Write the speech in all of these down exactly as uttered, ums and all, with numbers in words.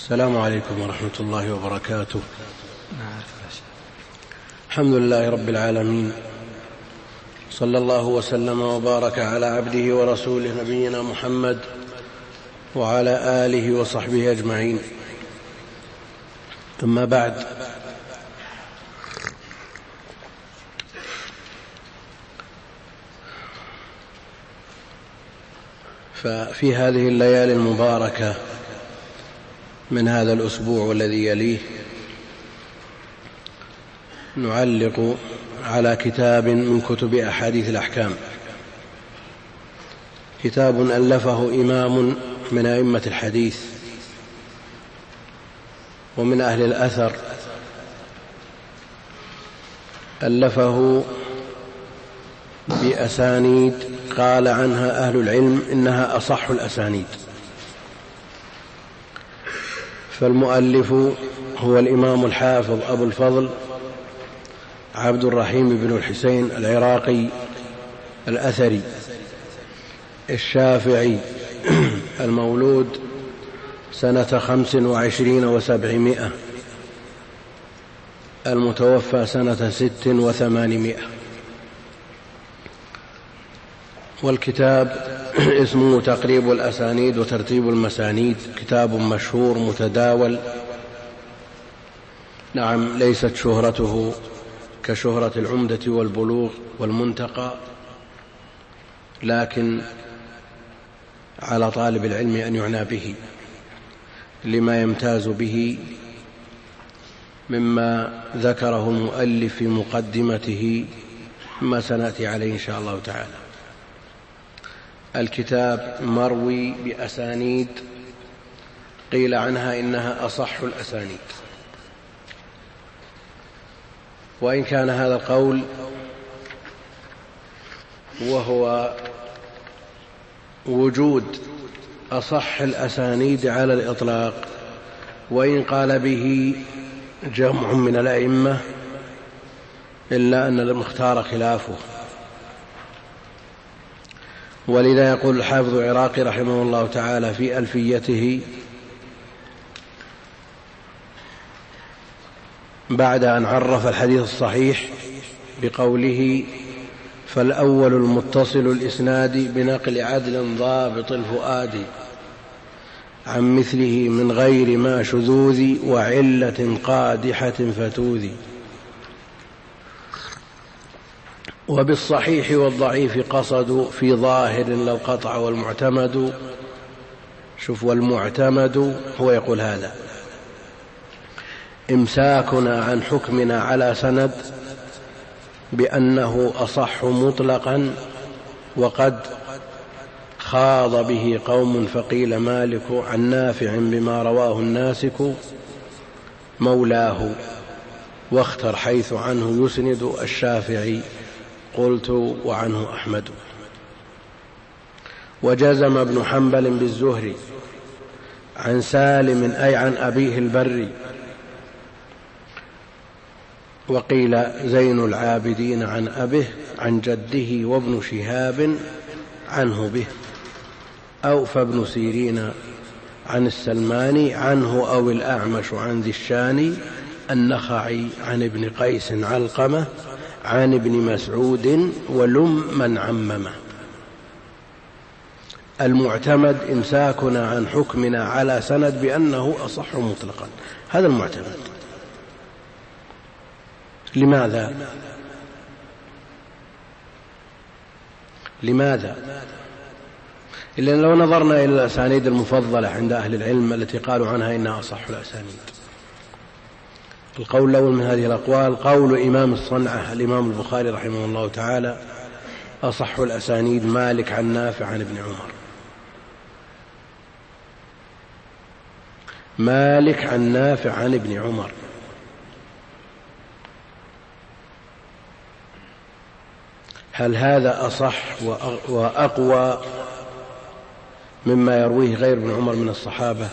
السلام عليكم ورحمة الله وبركاته. الحمد لله رب العالمين، صلى الله وسلم وبارك على عبده ورسوله نبينا محمد وعلى آله وصحبه أجمعين. ثم بعد، ففي هذه الليالي المباركة من هذا الأسبوع والذي يليه نعلق على كتاب من كتب أحاديث الأحكام، كتاب ألفه إمام من أئمة الحديث ومن أهل الأثر، ألفه بأسانيد قال عنها أهل العلم إنها أصح الأسانيد. فالمؤلف هو الإمام الحافظ أبو الفضل عبد الرحيم بن الحسين العراقي الأثري الشافعي، المولود سنة خمس وعشرين وسبعمائة، المتوفى سنة ست وثمانمائة. والكتاب اسمه تقريب الأسانيد وترتيب المسانيد، كتاب مشهور متداول. نعم، ليست شهرته كشهرة العمدة والبلوغ والمنتقى، لكن على طالب العلم أن يعنى به لما يمتاز به مما ذكره المؤلف في مقدمته، ما سنأتي عليه إن شاء الله تعالى. الكتاب مروي بأسانيد قيل عنها إنها أصح الأسانيد، وإن كان هذا القول وهو وجود أصح الأسانيد على الإطلاق، وإن قال به جمع من الأئمة، إلا أن المختار خلافه. ولذا يقول الحافظ العراقي رحمه الله تعالى في ألفيته بعد أن عرف الحديث الصحيح بقوله: فالأول المتصل الإسناد بنقل عدل ضابط الفؤاد عن مثله من غير ما شذوذ وعلة قادحة فتوذ. وبالصحيح والضعيف قصدوا في ظاهر للقطع والمعتمد. شوف، والمعتمد هو يقول هذا: إمساكنا عن حكمنا على سند بأنه أصح مطلقا، وقد خاض به قوم فقيل مالك عن نافع بما رواه الناسك مولاه، واختر حيث عنه يسند الشافعي قلت وعنه أحمد. وجزم ابن حنبل بالزهري عن سالم أي عن أبيه البر، وقيل زين العابدين عن أبيه عن جده، وابن شهاب عنه به، أو فابن سيرين عن السلماني عنه، أو الأعمش عن ذي الشاني النخعي عن ابن قيس علقمة عن ابن مسعود ولم من عممه. المعتمد إمساكنا عن حكمنا على سند بأنه أصح مطلقا، هذا المعتمد. لماذا؟ لماذا؟ إلا لو نظرنا إلى الأسانيد المفضلة عند أهل العلم التي قالوا عنها إنها أصح الأسانيد، القول الأول من هذه الأقوال قول إمام الصنعة الإمام البخاري رحمه الله تعالى: أصح الأسانيد مالك عن نافع عن ابن عمر. مالك عن نافع عن ابن عمر، هل هذا أصح وأقوى مما يرويه غير ابن عمر من الصحابة؟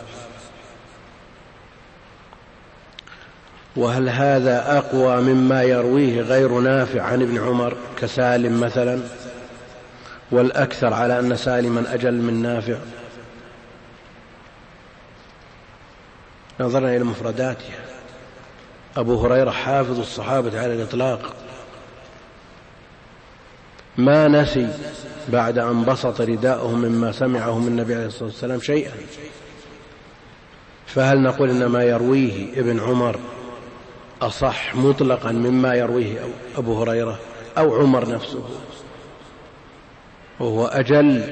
وهل هذا أقوى مما يرويه غير نافع عن ابن عمر كسالم مثلا؟ والأكثر على أن سالما أجل من نافع. نظرنا إلى مفرداتها. أبو هريرة حافظ الصحابة على الإطلاق، ما نسي بعد أن بسط رداءه مما سمعه من النبي عليه الصلاة والسلام شيئا. فهل نقول إن ما يرويه ابن عمر أصح مطلقا مما يرويه أبو هريرة أو عمر نفسه، وهو أجل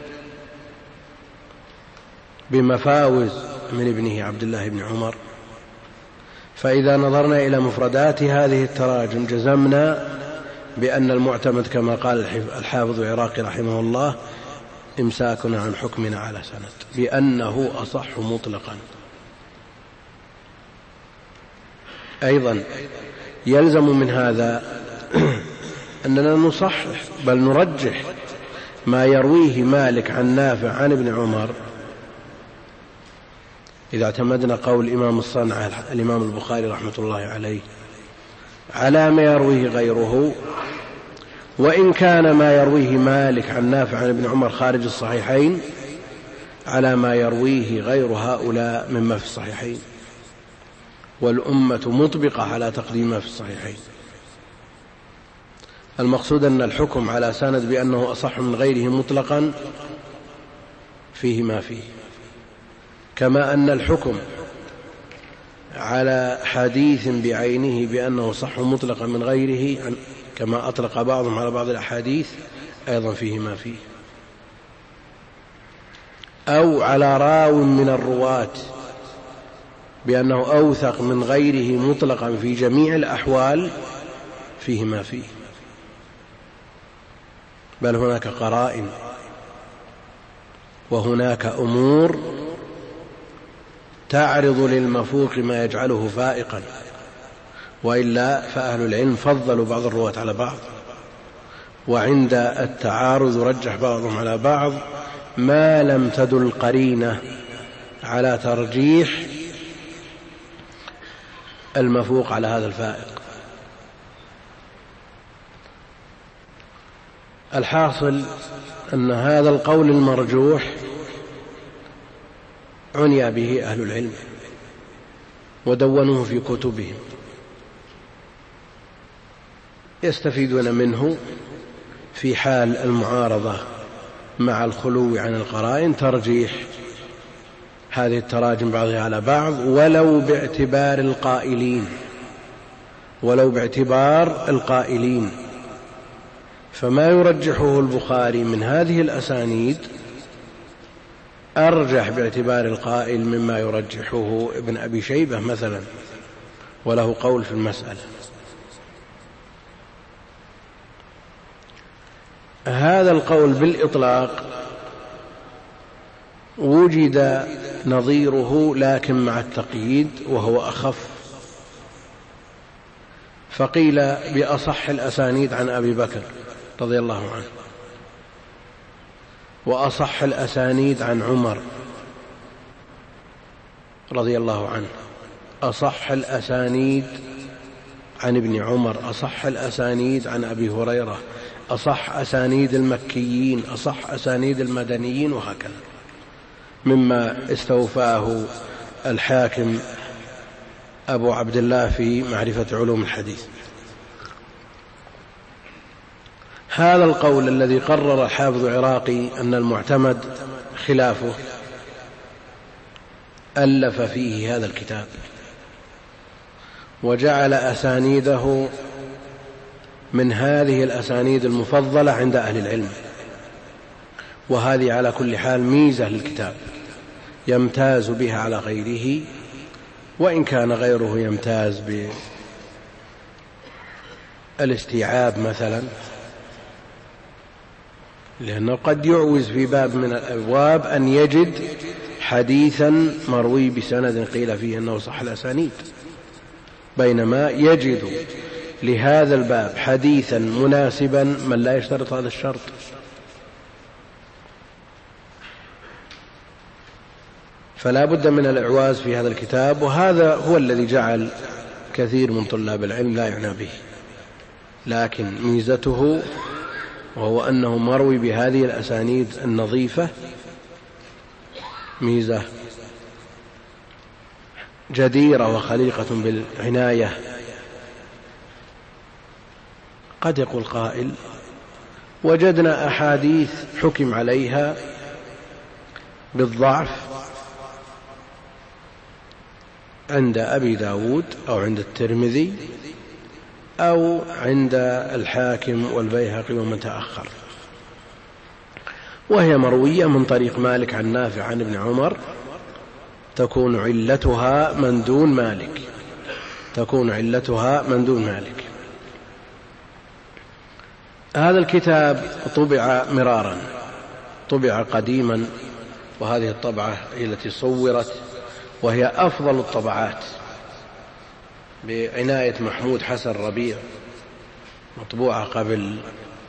بمفاوز من ابنه عبد الله بن عمر؟ فإذا نظرنا إلى مفردات هذه التراجم جزمنا بأن المعتمد كما قال الحافظ العراقي رحمه الله إمساكنا عن حكمنا على سند، بأنه أصح مطلقا. أيضا يلزم من هذا أننا نصحح بل نرجح ما يرويه مالك عن نافع عن ابن عمر إذا اعتمدنا قول الإمام الصنعة الإمام البخاري رحمة الله عليه على ما يرويه غيره، وإن كان ما يرويه مالك عن نافع عن ابن عمر خارج الصحيحين على ما يرويه غير هؤلاء مما في الصحيحين، والأمة مطبقة على تقديم ما في الصحيحين. المقصود أن الحكم على سند بأنه أصح من غيره مطلقا فيه ما فيه، كما أن الحكم على حديث بعينه بأنه صح مطلقا من غيره كما أطلق بعضهم على بعض الأحاديث أيضا فيه ما فيه، أو على راو من الرواة بأنه أوثق من غيره مطلقا في جميع الأحوال فيه ما فيه. بل هناك قرائن وهناك أمور تعرض للمفوق ما يجعله فائقا، وإلا فأهل العلم فضلوا بعض الرواة على بعض، وعند التعارض رجح بعضهم على بعض ما لم تدل قرينة على ترجيح المفوق على هذا الفائق. الحاصل أن هذا القول المرجوح عني به أهل العلم ودونوه في كتبهم، يستفيدون منه في حال المعارضة مع الخلو عن القرائن ترجيح هذه التراجم بعضها على بعض، ولو باعتبار القائلين ولو باعتبار القائلين فما يرجحه البخاري من هذه الأسانيد أرجح باعتبار القائل مما يرجحه ابن أبي شيبة مثلا، وله قول في المسألة. هذا القول بالإطلاق وجد نظيره لكن مع التقييد وهو أخف، فقيل بأصح الأسانيد عن أبي بكر رضي الله عنه، وأصح الأسانيد عن عمر رضي الله عنه، أصح الأسانيد عن ابن عمر، أصح الأسانيد عن أبي هريرة، أصح أسانيد المكيين، أصح أسانيد المدنيين، وهكذا مما استوفاه الحاكم أبو عبد الله في معرفة علوم الحديث. هذا القول الذي قرر الحافظ العراقي أن المعتمد خلافه ألف فيه هذا الكتاب وجعل أسانيده من هذه الأسانيد المفضلة عند أهل العلم، وهذه على كل حال ميزة للكتاب يمتاز بها على غيره، وإن كان غيره يمتاز بالاستيعاب مثلا، لأنه قد يعوز في باب من الأبواب أن يجد حديثا مروي بسند قيل فيه أنه صح الأسانيد، بينما يجد لهذا الباب حديثا مناسبا من لا يشترط هذا الشرط. فلا بد من الإعواز في هذا الكتاب، وهذا هو الذي جعل كثير من طلاب العلم لا يعنى به، لكن ميزته وهو أنه مروي بهذه الأسانيد النظيفة ميزة جديرة وخليقة بالعناية. قد يقول قائل: وجدنا أحاديث حكم عليها بالضعف عند أبي داود أو عند الترمذي أو عند الحاكم والبيهقي ومن تأخر، وهي مروية من طريق مالك عن نافع عن ابن عمر، تكون علتها من دون مالك تكون علتها من دون مالك. هذا الكتاب طبع مرارا، طبع قديما، وهذه الطبعة هي التي صورت، وهي أفضل الطبعات بعناية محمود حسن ربيع، مطبوعة قبل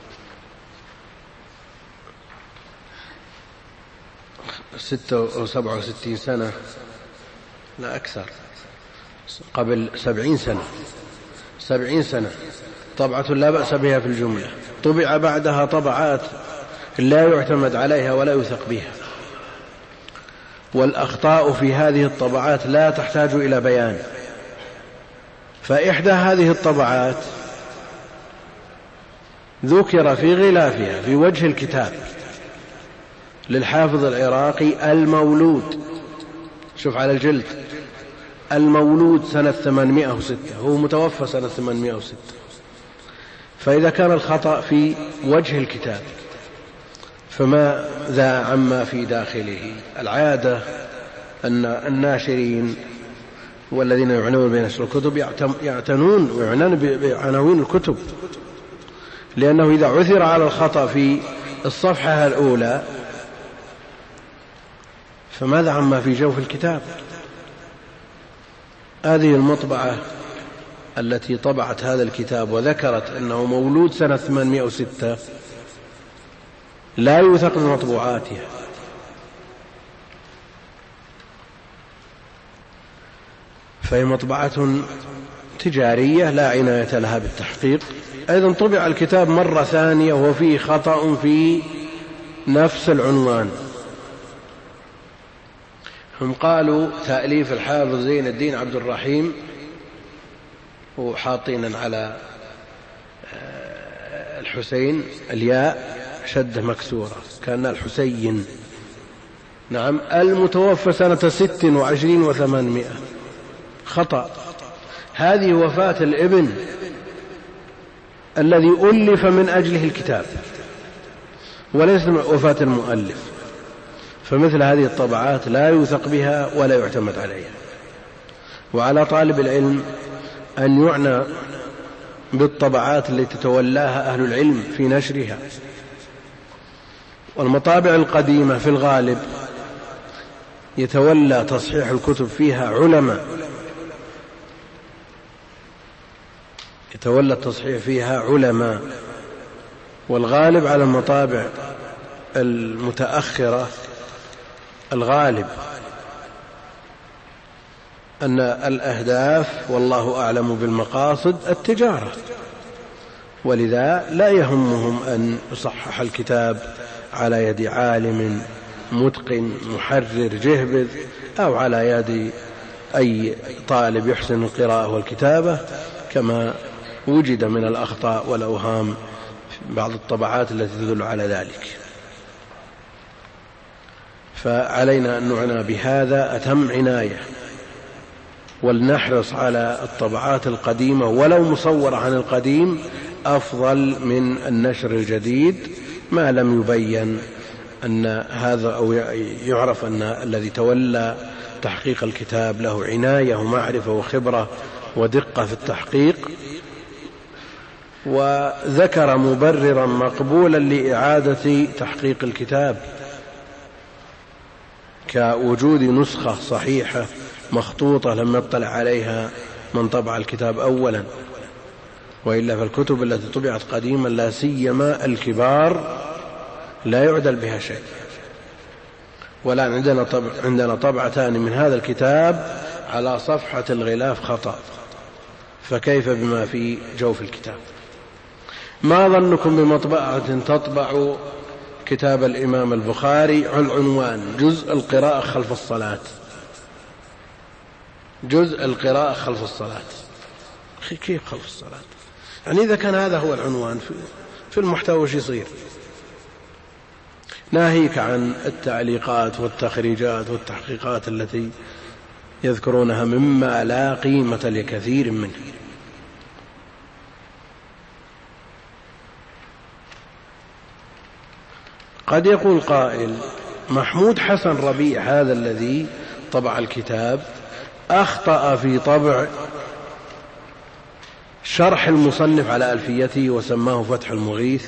ستة أو سبعة وستين سنة، لا أكثر، قبل سبعين سنة سبعين سنة طبعة لا بأس بها في الجملة. طبع بعدها طبعات لا يعتمد عليها ولا يثق بها، والأخطاء في هذه الطبعات لا تحتاج إلى بيان. فإحدى هذه الطبعات ذكر في غلافها في وجه الكتاب للحافظ العراقي المولود، شوف على الجلد، المولود سنة ثمانمائة وستة، هو متوفى سنة ثمانمائة وستة. فإذا كان الخطأ في وجه الكتاب فماذا عما في داخله؟ العادة أن الناشرين والذين يعنون بنشر الكتب يعتنون ويعنون بعناوين الكتب، لأنه إذا عثر على الخطأ في الصفحة الأولى فماذا عما في جوف الكتاب؟ هذه المطبعة التي طبعت هذا الكتاب وذكرت أنه مولود سنة ثمانمائة وستة لا يوثق بمطبوعاتها، فهي مطبعة تجارية لا عناية لها بالتحقيق. أيضا طبع الكتاب مرة ثانية وفيه خطأ في نفس العنوان. هم قالوا تأليف الحافظ زين الدين عبد الرحيم، وحاطينا على الحسين الياء شدة مكسورة كان الحسين، نعم، المتوفى سنة ست وعشرين وثمانمائة، خطأ. هذه وفاة الابن الذي ألف من أجله الكتاب وليس وفاة المؤلف، فمثل هذه الطبعات لا يوثق بها ولا يعتمد عليها. وعلى طالب العلم أن يعنى بالطبعات التي تتولاها أهل العلم في نشرها. والمطابع القديمة في الغالب يتولى تصحيح الكتب فيها علماء يتولى التصحيح فيها علماء والغالب على المطابع المتأخرة الغالب أن الأهداف والله أعلم بالمقاصد التجارة، ولذا لا يهمهم أن يصحح الكتاب على يد عالم متقن محرر جهبذ أو على يد أي طالب يحسن القراءة والكتابة، كما وجد من الأخطاء والأوهام في بعض الطبعات التي تدل على ذلك. فعلينا أن نعنى بهذا أتم عناية، ولنحرص على الطبعات القديمة ولو مصورة عن القديم أفضل من النشر الجديد، ما لم يبين أن هذا أو يعرف أن الذي تولى تحقيق الكتاب له عناية ومعرفة وخبرة ودقة في التحقيق، وذكر مبررا مقبولا لإعادة تحقيق الكتاب كوجود نسخة صحيحة مخطوطة لم يطلع عليها من طبع الكتاب أولا، وإلا فالكتب التي طبعت قديما لا سيما الكبار لا يعدل بها شيء. ولا عندنا طبع عندنا طبعتان من هذا الكتاب على صفحة الغلاف خطأ، فكيف بما في جوف الكتاب؟ ما ظنكم بمطبعة تطبع كتاب الإمام البخاري العنوان جزء القراءة خلف الصلاة، جزء القراءة خلف الصلاة. كيف خلف الصلاة؟ يعني إذا كان هذا هو العنوان في المحتوى وش يصير؟ ناهيك عن التعليقات والتخريجات والتحقيقات التي يذكرونها مما لا قيمة لكثير منه. قد يقول قائل: محمود حسن ربيع هذا الذي طبع الكتاب أخطأ في طبع شرح المصنف على ألفيته وسماه فتح المغيث،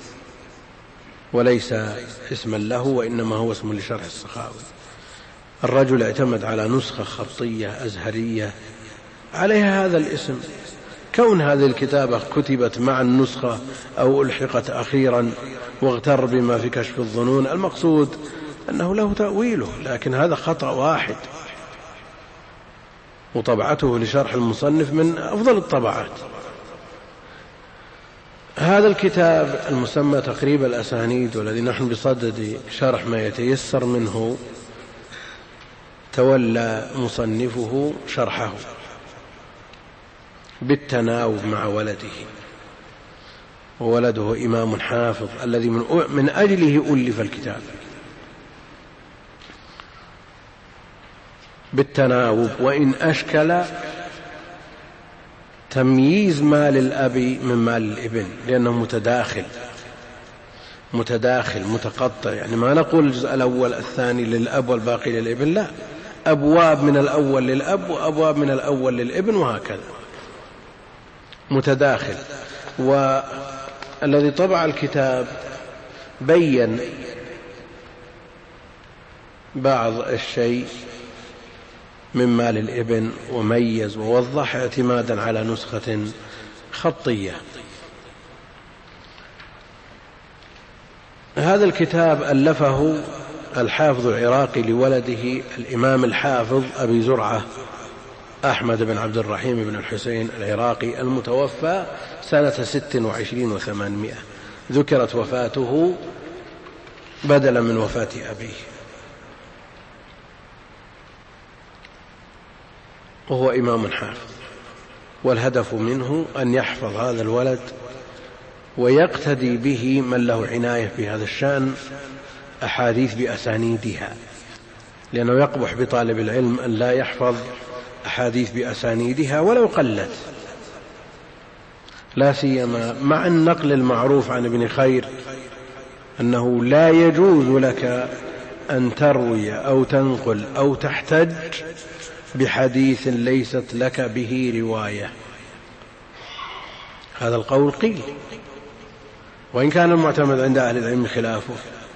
وليس اسما له وإنما هو اسم لشرح السخاوي. الرجل اعتمد على نسخة خطية أزهرية عليها هذا الاسم. كون هذه الكتابة كتبت مع النسخة أو ألحقت أخيرا واغتر بما في كشف الظنون، المقصود أنه له تأويله، لكن هذا خطأ واحد، وطبعته لشرح المصنف من أفضل الطبعات. هذا الكتاب المسمى تقريب الأسانيد، والذي نحن بصدد شرح ما يتيسر منه، تولى مصنفه شرحه بالتناوب مع ولده، وولده إمام حافظ الذي من أجله ألف الكتاب بالتناوب، وإن أشكل تمييز مال الأب من مال الابن، لأنه متداخل متداخل متقطع. يعني ما نقول الجزء الأول الثاني للأب والباقي للابن، لا، أبواب من الأول للأب وأبواب من الأول للابن، وهكذا متداخل. والذي طبع الكتاب بين بعض الشيء من مال الابن وميز ووضح اعتمادا على نسخة خطية. هذا الكتاب ألفه الحافظ العراقي لولده الإمام الحافظ أبي زرعة أحمد بن عبد الرحيم بن الحسين العراقي، المتوفى سنة ست وعشرين وثمانمائة. ذكرت وفاته بدلا من وفاة أبيه، وهو إمام حافظ. والهدف منه أن يحفظ هذا الولد ويقتدي به من له عناية في هذا الشأن أحاديث بأسانيدها، لأنه يقبح بطالب العلم أن لا يحفظ أحاديث بأسانيدها ولو قلت، لا سيما مع النقل المعروف عن ابن خير أنه لا يجوز لك أن تروي أو تنقل أو تحتج بحديث ليست لك به رواية. هذا القول قيل، وإن كان المعتمد عند أهل العلم خلافه.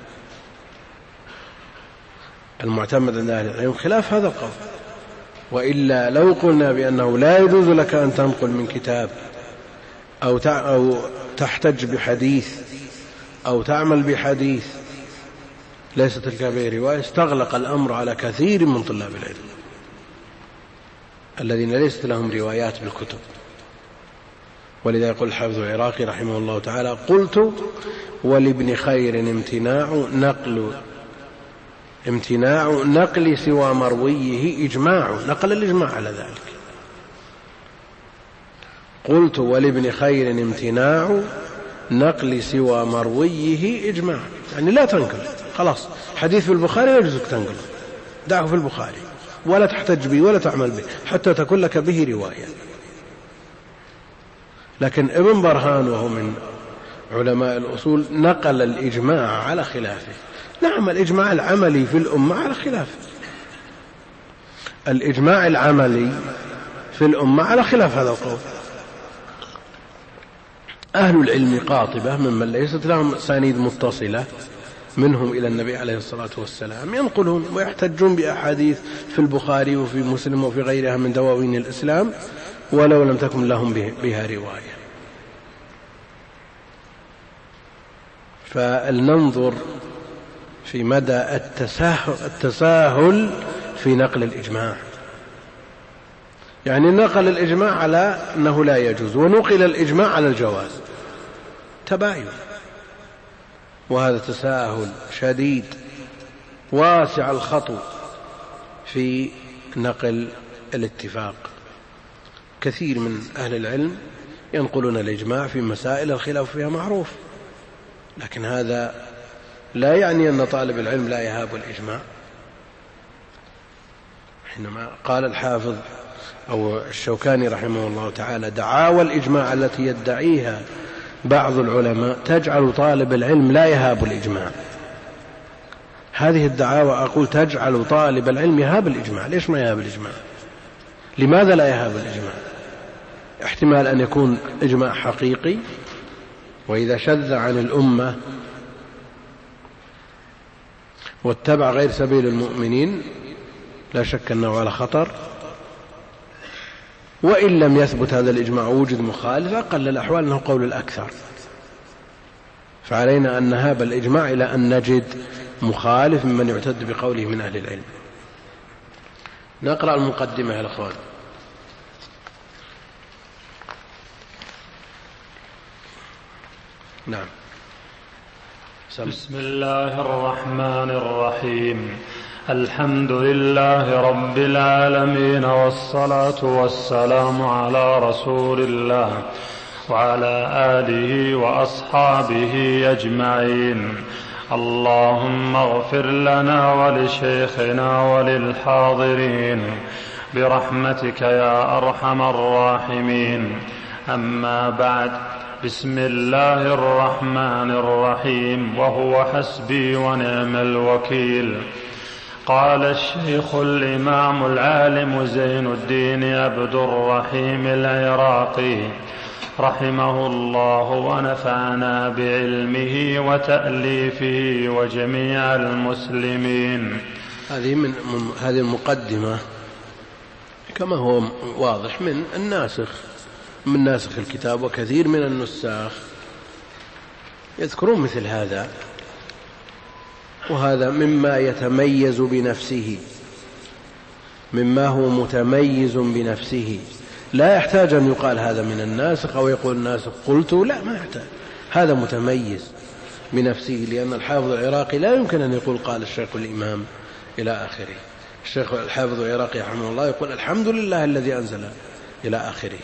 المعتمد عند أهل العلم خلاف هذا القول، وإلا لو قلنا بأنه لا يجوز لك أن تنقل من كتاب أو أو تحتج بحديث أو تعمل بحديث ليست لك به رواية، استغلق الأمر على كثير من طلاب العلم الذين ليست لهم روايات بالكتب. ولذا يقول الحافظ العراقي رحمه الله تعالى: قلت ولابن خير امتناع نقل امتناع نقل سوى مرويه إجماع. نقل الإجماع على ذلك. قلت ولابن خير امتناع نقل سوى مرويه إجماع، يعني لا تنقل، خلاص حديث في البخاري لا يجوز تنقل، دعه في البخاري ولا تحتج به ولا تعمل به حتى تكون لك به رواية. لكن ابن برهان وهو من علماء الأصول نقل الإجماع على خلافه. نعم، الإجماع العملي في الأمة على خلافه، الإجماع العملي في الأمة على خلاف هذا القول. أهل العلم قاطبة ممن ليست لهم أسانيد متصلة منهم إلى النبي عليه الصلاة والسلام ينقلون ويحتجون بأحاديث في البخاري وفي مسلم وفي غيرها من دواوين الإسلام ولو لم تكن لهم بها رواية. فلننظر في مدى التساهل في نقل الإجماع. يعني نقل الإجماع على أنه لا يجوز ونقل الإجماع على الجواز، تباين، وهذا تساهل شديد واسع الخطو في نقل الاتفاق. كثير من أهل العلم ينقلون الإجماع في مسائل الخلاف فيها معروف، لكن هذا لا يعني أن طالب العلم لا يهاب الإجماع. حينما قال الحافظ أو الشوكاني رحمه الله تعالى: دعاوى الإجماع التي يدعيها بعض العلماء تجعل طالب العلم لا يهاب الإجماع. هذه الدعاوى أقول تجعل طالب العلم يهاب الإجماع. ليش ما يهاب الإجماع؟ لماذا لا يهاب الإجماع؟ احتمال أن يكون إجماع حقيقي، وإذا شذ عن الأمة واتبع غير سبيل المؤمنين لا شك أنه على خطر. وإن لم يثبت هذا الإجماع ووجد مخالف، أقل الأحوال أنه قول الأكثر، فعلينا أن نهاب الإجماع إلى أن نجد مخالف ممن يعتد بقوله من أهل العلم. نقرأ المقدمة يا الأخوان. نعم. بسم الله الرحمن الرحيم. الحمد لله رب العالمين، والصلاة والسلام على رسول الله وعلى آله وأصحابه أجمعين. اللهم اغفر لنا ولشيخنا وللحاضرين برحمتك يا أرحم الراحمين. أما بعد، بسم الله الرحمن الرحيم. وهو حسبي ونعم الوكيل. قال الشيخ الإمام العالم زين الدين عبد الرحيم العراقي رحمه الله ونفعنا بعلمه وتأليفه وجميع المسلمين. هذه من هذه المقدمة كما هو واضح من الناسخ من ناسخ الكتاب، وكثير من النساخ يذكرون مثل هذا، وهذا مما يتميز بنفسه، مما هو متميز بنفسه، لا يحتاج أن يقال هذا من الناسخ أو يقول الناسخ قلت، لا، ما يحتاج، هذا متميز بنفسه، لأن الحافظ العراقي لا يمكن أن يقول قال الشيخ الإمام إلى آخره. الشيخ الحافظ العراقي رحمه الله يقول الحمد لله الذي أنزل إلى آخره.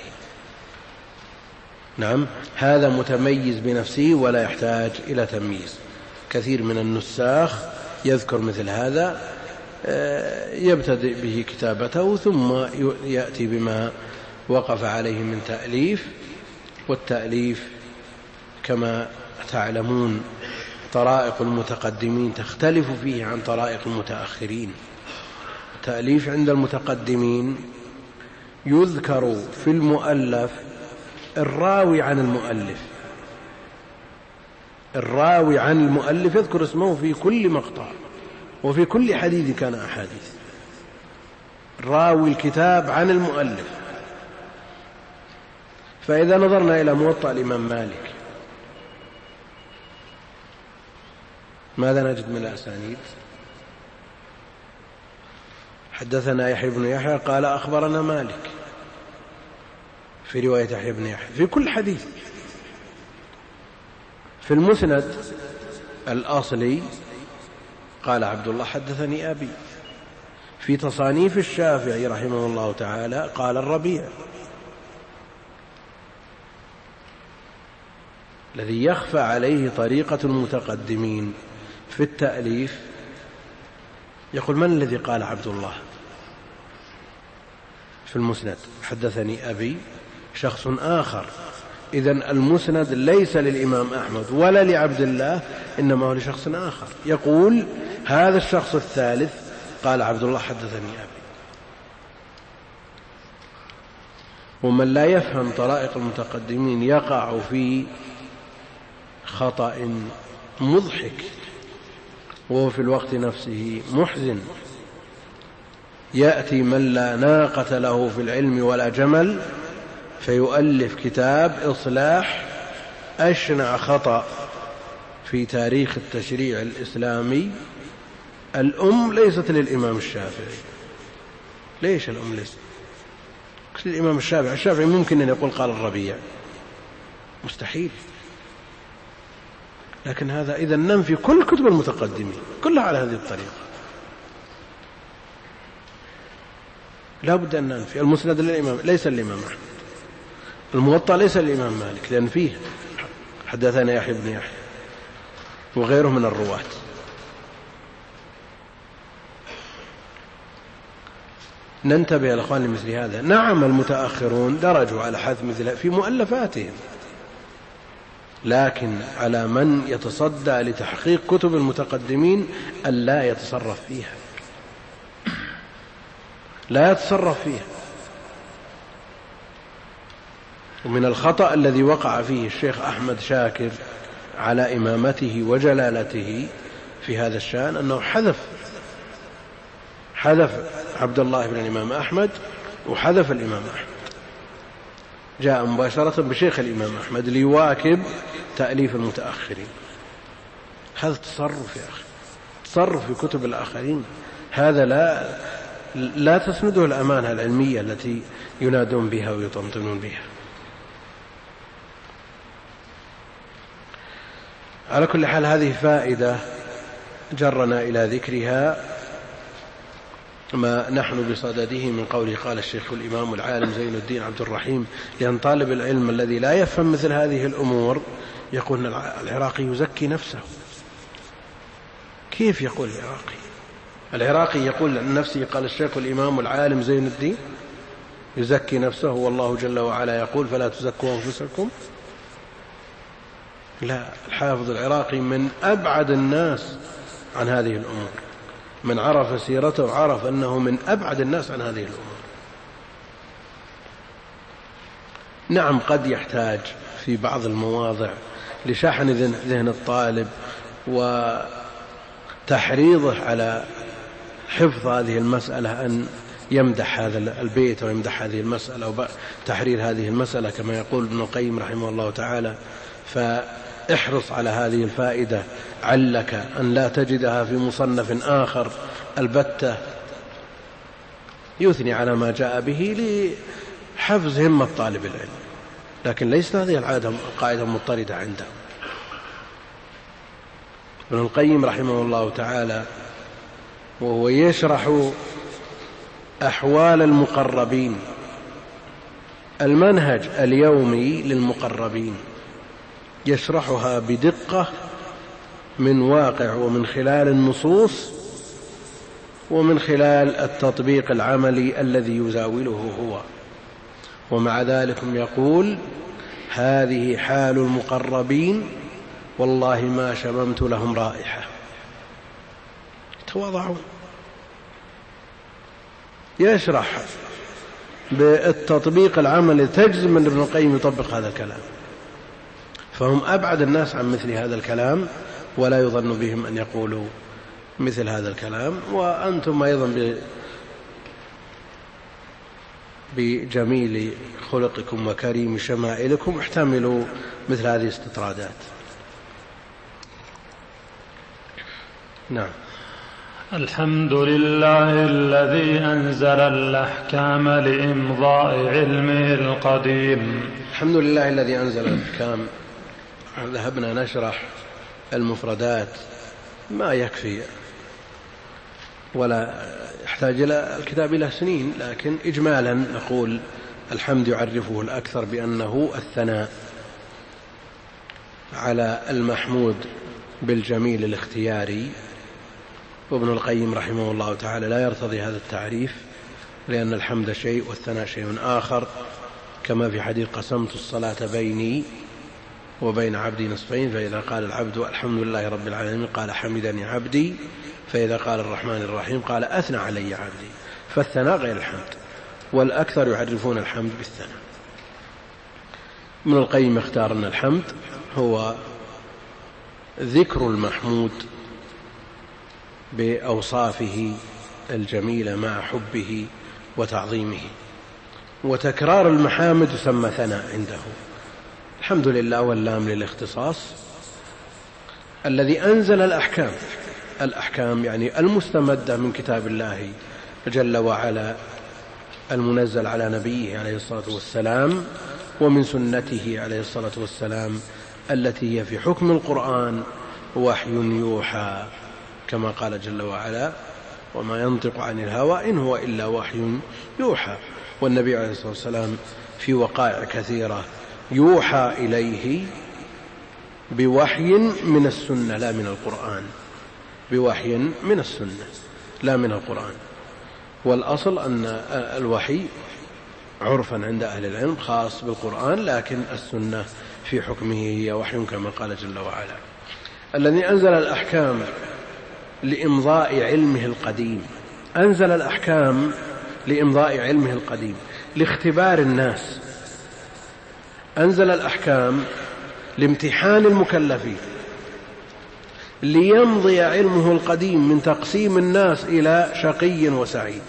نعم، هذا متميز بنفسه ولا يحتاج إلى تمييز. كثير من النساخ يذكر مثل هذا، يبتدئ به كتابته ثم يأتي بما وقف عليه من تأليف، والتأليف كما تعلمون طرائق المتقدمين تختلف فيه عن طرائق المتأخرين. التأليف عند المتقدمين يذكر في المؤلف الراوي عن المؤلف، الراوي عن المؤلف يذكر اسمه في كل مقطع وفي كل حديث كان أحاديث، راوي الكتاب عن المؤلف. فإذا نظرنا إلى موطأ الإمام مالك ماذا نجد من الأسانيد؟ حدثنا يحيى بن يحيى قال أخبرنا مالك، في رواية يحيى بن يحيى في كل حديث. في المسند الأصلي قال عبد الله حدثني أبي. في تصانيف الشافعي رحمه الله تعالى قال الربيع. الذي يخفى عليه طريقة المتقدمين في التأليف يقول من الذي قال عبد الله؟ في المسند حدثني أبي شخص آخر. إذن المسند ليس للإمام أحمد ولا لعبد الله، إنما هو لشخص آخر. يقول هذا الشخص الثالث قال عبد الله حدثني أبي. ومن لا يفهم طرائق المتقدمين يقع في خطأ مضحك وهو في الوقت نفسه محزن. يأتي من لا ناقة له في العلم ولا جمل فيؤلف كتاب إصلاح أشنع خطأ في تاريخ التشريع الإسلامي. الأم ليست للإمام الشافعي. ليش الأم ليست للإمام الشافعي؟ الشافعي ممكن أن يقول قال الربيع، مستحيل. لكن هذا إذا ننفي كل كتب المتقدمين كلها على هذه الطريقة. لا بد أن ننفي. المسند للإمام ليس الإمام أحمد، الموطأ ليس الإمام مالك، لأن فيه حدثنا يحيى بن يحيى وغيره من الرواة. ننتبه يا الأخوان لمثل هذا. نعم المتأخرون درجوا على حذف مثل في مؤلفاتهم، لكن على من يتصدى لتحقيق كتب المتقدمين أن لا يتصرف فيها، لا يتصرف فيها. ومن الخطأ الذي وقع فيه الشيخ أحمد شاكر على إمامته وجلالته في هذا الشأن أنه حذف حذف عبد الله بن الإمام أحمد وحذف الإمام أحمد، جاء مباشرة بشيخ الإمام أحمد ليواكب تأليف المتأخرين. هذا تصرف يا أخي، تصرف في كتب الآخرين، هذا لا لا تسنده الأمانة العلمية التي ينادون بها ويطمطنون بها. على كل حال هذه فائدة جرنا إلى ذكرها ما نحن بصدده من قوله قال الشيخ الإمام العالم زين الدين عبد الرحيم، لأن طالب العلم الذي لا يفهم مثل هذه الأمور يقول العراقي يزكي نفسه. كيف يقول العراقي؟ العراقي يقول عن نفسه قال الشيخ الإمام العالم زين الدين، يزكي نفسه والله جل وعلا يقول فلا تزكوا أنفسكم. لا، الحافظ العراقي من أبعد الناس عن هذه الأمور، من عرف سيرته عرف أنه من أبعد الناس عن هذه الأمور. نعم قد يحتاج في بعض المواضع لشحن ذهن الطالب وتحريضه على حفظ هذه المسألة، أن يمدح هذا البيت ويمدح هذه المسألة وتحرير هذه المسألة كما يقول ابن القيم رحمه الله تعالى. فاحرص على هذه الفائدة علك أن لا تجدها في مصنف آخر البتة يثني على ما جاء به لحفظ همة طالب العلم، لكن ليست هذه العادة قاعدة مضطردة عنده. ابن القيم رحمه الله تعالى وهو يشرح أحوال المقربين، المنهج اليومي للمقربين، يشرحها بدقة من واقع ومن خلال النصوص ومن خلال التطبيق العملي الذي يزاوله هو. ومع ذلك يقول هذه حال المقربين والله ما شممت لهم رائحة. تواضعون، يشرح بالتطبيق العملي تجزم أن ابن القيم يطبق هذا الكلام، فهم أبعد الناس عن مثل هذا الكلام ولا يظن بهم أن يقولوا مثل هذا الكلام. وأنتم أيضا بجميل خلقكم وكريم شمائلكم احتملوا مثل هذه الاستطرادات. نعم. الحمد لله الذي أنزل الأحكام لإمضاء علمه القديم. الحمد لله الذي أنزل الأحكام. ذهبنا نشرح المفردات، ما يكفي ولا يحتاج إلى الكتاب إلى سنين، لكن إجمالا نقول الحمد يعرفه الأكثر بأنه الثناء على المحمود بالجميل الاختياري. وابن القيم رحمه الله تعالى لا يرتضي هذا التعريف، لأن الحمد شيء والثناء شيء آخر، كما في حديث قسمت الصلاة بيني وبين عبدي نصفين، فإذا قال العبد الحمد لله رب العالمين قال حمدني عبدي، فإذا قال الرحمن الرحيم قال أثنى علي عبدي. فالثناء غير الحمد، والأكثر يعرفون الحمد بالثناء. ابن القيم اختار أن الحمد هو ذكر المحمود بأوصافه الجميلة مع حبه وتعظيمه، وتكرار المحامد يسمى ثناء عنده. الحمد لله واللام للاختصاص الذي أنزل الأحكام. الأحكام يعني المستمدة من كتاب الله جل وعلا المنزل على نبيه عليه الصلاة والسلام، ومن سنته عليه الصلاة والسلام التي هي في حكم القرآن وحي يوحى، كما قال جل وعلا وما ينطق عن الهوى إن هو إلا وحي يوحى. والنبي عليه الصلاة والسلام في وقائع كثيرة يوحى إليه بوحي من السنة لا من القرآن، بوحي من السنة لا من القرآن. والأصل أن الوحي عرفا عند أهل العلم خاص بالقرآن، لكن السنة في حكمه هي وحي كما قال جل وعلا. الذي أنزل الأحكام لإمضاء علمه القديم، أنزل الأحكام لإمضاء علمه القديم لاختبار الناس، أنزل الأحكام لامتحان المكلفين، ليمضي علمه القديم من تقسيم الناس إلى شقي وسعيد،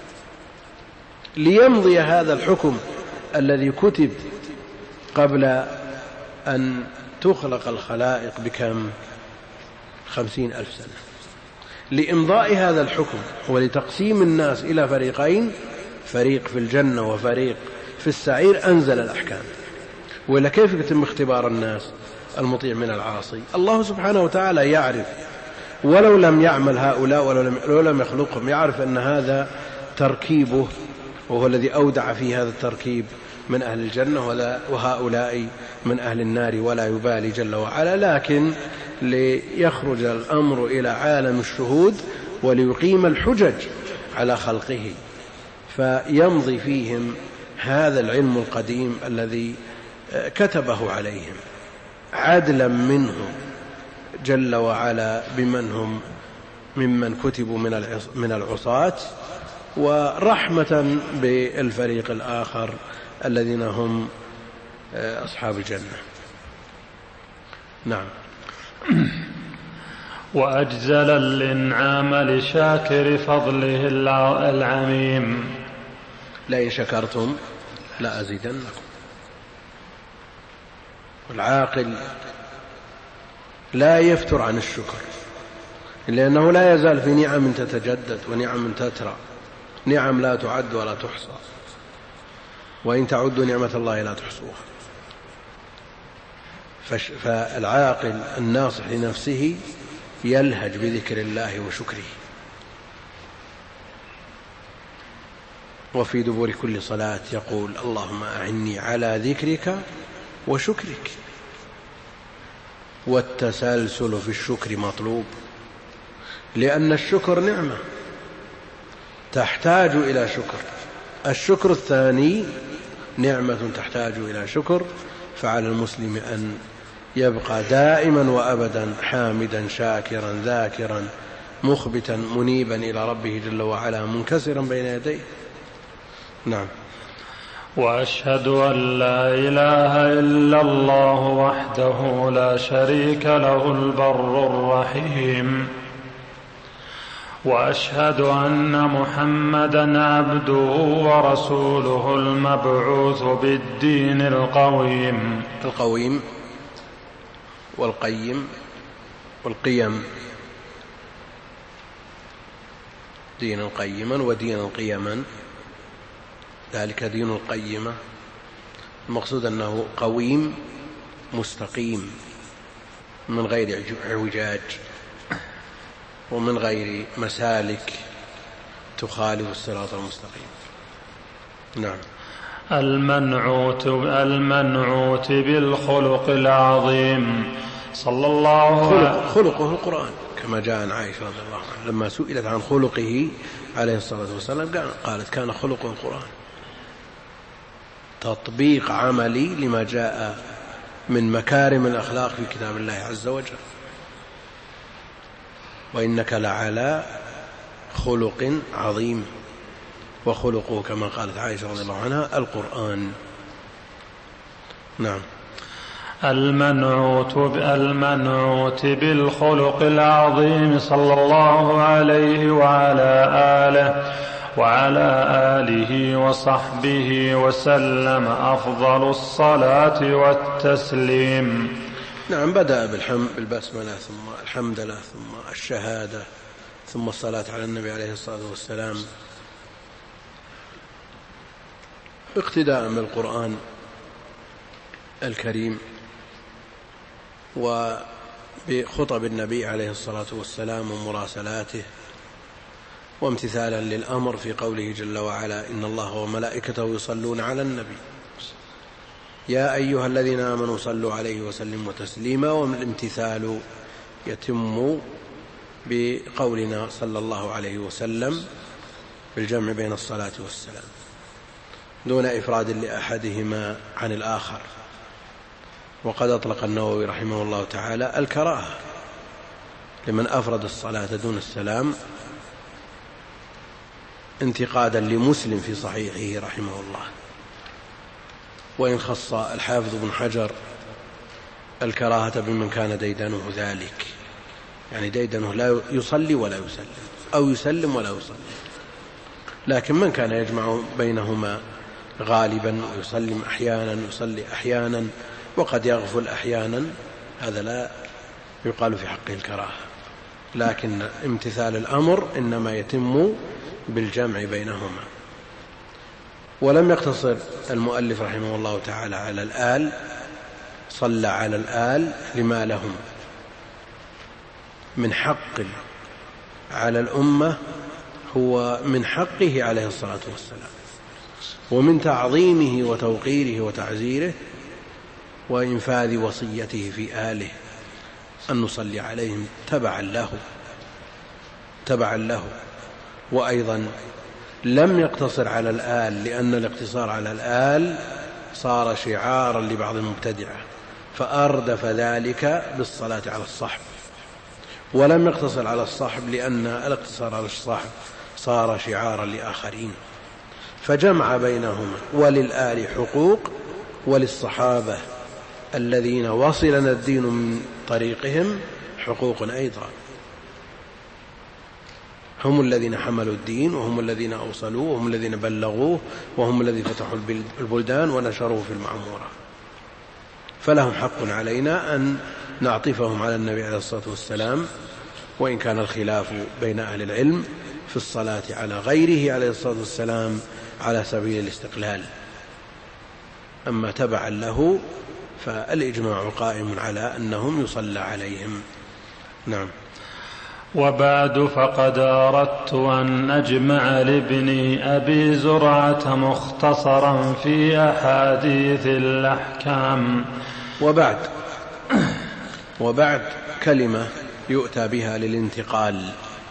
ليمضي هذا الحكم الذي كتب قبل أن تخلق الخلائق بكم خمسين ألف سنة، لإمضاء هذا الحكم ولتقسيم الناس إلى فريقين، فريق في الجنة وفريق في السعير، أنزل الأحكام. وإلا كيف يتم اختبار الناس؟ المطيع من العاصي. الله سبحانه وتعالى يعرف ولو لم يعمل هؤلاء ولو لم يخلقهم، يعرف أن هذا تركيبه، وهو الذي أودع في هذا التركيب من أهل الجنة وهؤلاء من أهل النار، ولا يبالي جل وعلا، لكن ليخرج الأمر إلى عالم الشهود وليقيم الحجج على خلقه، فيمضي فيهم هذا العلم القديم الذي كتبه عليهم عدلا منه جل وعلا بمن هم ممن كتبوا من العصاة، ورحمة بالفريق الآخر الذين هم أصحاب الجنة. نعم. وأجزل الإنعام لشاكر فضله العميم. لئن شكرتم لأزيدنكم. والعاقل لا يفتر عن الشكر، لأنه لا يزال في نعم تتجدد ونعم تترى، نعم لا تعد ولا تحصى، وإن تعدوا نعمة الله لا تحصوها. فالعاقل الناصح لنفسه يلهج بذكر الله وشكره، وفي دبر كل صلاة يقول اللهم أعني على ذكرك وشكرك. والتسلسل في الشكر مطلوب، لأن الشكر نعمة تحتاج إلى شكر. الشكر الثاني نعمة تحتاج إلى شكر، فعلى المسلم أن يبقى دائما وأبدا حامدا شاكرا ذاكرا مخبتا منيبا إلى ربه جل وعلا منكسرا بين يديه. نعم. وأشهد أن لا إله إلا الله وحده لا شريك له البر الرحيم، وأشهد أن محمدا عبده ورسوله المبعوث بالدين القويم. القويم والقيم والقيم، دينا قيما ودينا قيما، ذلك دين القيمة. المقصود أنه قويم مستقيم من غير اعوجاج ومن غير مسالك تخالف الصراط المستقيم. نعم. المنعوت المنعوت بالخلق العظيم صلى الله عليه وسلم. خلقه القرآن كما جاء عن عائشة رضي الله عنها لما سئلت عن خلقه عليه الصلاة والسلام قالت كان خلقه القرآن، تطبيق عملي لما جاء من مكارم الأخلاق في كتاب الله عز وجل. وإنك لعلى خلق عظيم، وخلقه كما قالت عائشة رضي الله عنها القرآن. نعم. المنعوت المنعوت بالخلق العظيم صلى الله عليه وعلى آله وعلى آله وصحبه وسلم أفضل الصلاة والتسليم. نعم. بدأ بالحمد بالبسملة ثم الحمد لله ثم الشهادة ثم الصلاة على النبي عليه الصلاة والسلام، اقتداء بالقرآن الكريم وبخطب النبي عليه الصلاة والسلام ومراسلاته وامتثالا للأمر في قوله جل وعلا إن الله وملائكته يصلون على النبي يا أيها الذين آمنوا صلوا عليه وسلموا تسليما. والامتثال يتم بقولنا صلى الله عليه وسلم بالجمع بين الصلاة والسلام دون إفراد لأحدهما عن الآخر. وقد أطلق النووي رحمه الله تعالى الكراهة لمن أفرد الصلاة دون السلام انتقادا لمسلم في صحيحه رحمه الله. وإن خص الحافظ بن حجر الكراهة بمن كان ديدنه ذلك، يعني ديدنه لا يصلي ولا يسلم أو يسلم ولا يصلي، لكن من كان يجمع بينهما غالبا ويسلم أحيانا يصلي أحيانا وقد يغفل أحيانا هذا لا يقال في حقه الكراهة، لكن امتثال الأمر إنما يتم بالجمع بينهما. ولم يقتصر المؤلف رحمه الله تعالى على الآل، صلى على الآل لما لهم من حق على الأمة هو من حقه عليه الصلاة والسلام، ومن تعظيمه وتوقيره وتعزيره وإنفاذ وصيته في آله أن نصلي عليهم تبعا له تبعا له. وأيضا لم يقتصر على الآل، لأن الاقتصار على الآل صار شعارا لبعض المبتدعة فأردف ذلك بالصلاة على الصحب. ولم يقتصر على الصحب لأن الاقتصار على الصحب صار شعارا لآخرين، فجمع بينهما. وللآل حقوق وللصحابة الذين وصلنا الدين من طريقهم حقوق أيضا، هم الذين حملوا الدين وهم الذين أوصلوه وهم الذين بلغوه وهم الذين فتحوا البلدان ونشروه في المعمورة، فلهم حق علينا أن نعطفهم على النبي عليه الصلاة والسلام، وإن كان الخلاف بين أهل العلم في الصلاة على غيره عليه الصلاة والسلام على سبيل الاستقلال. أما تبعا له فالإجماع قائم على أنهم يصلى عليهم. نعم. وبعد فقد أردت أن أجمع لابن أبي زرعة مختصرا في أحاديث الأحكام. وبعد وبعد كلمة يؤتى بها للانتقال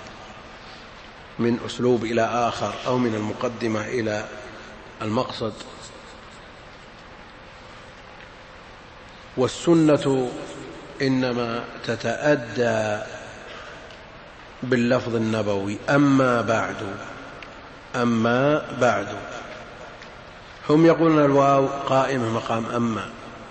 من أسلوب إلى آخر أو من المقدمة إلى المقصد. والسنة إنما تتأدى باللفظ النبوي أما بعد أما بعد. هم يقولون الواو قائمة مقام أما،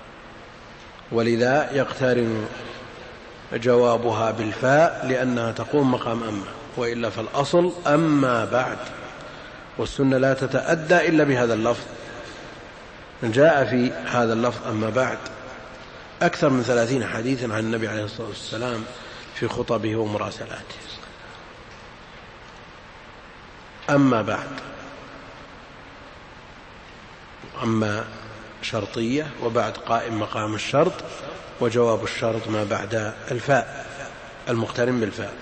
ولذا يقترن جوابها بالفاء لأنها تقوم مقام أما، وإلا فالأصل أما بعد. والسنة لا تتأدى إلا بهذا اللفظ. جاء في هذا اللفظ أما بعد أكثر من ثلاثين حديثا عن النبي عليه الصلاة والسلام في خطبه ومراسلاته. أما بعد، أما شرطية وبعد قائم مقام الشرط، وجواب الشرط ما بعد الفاء المقترن بالفاء،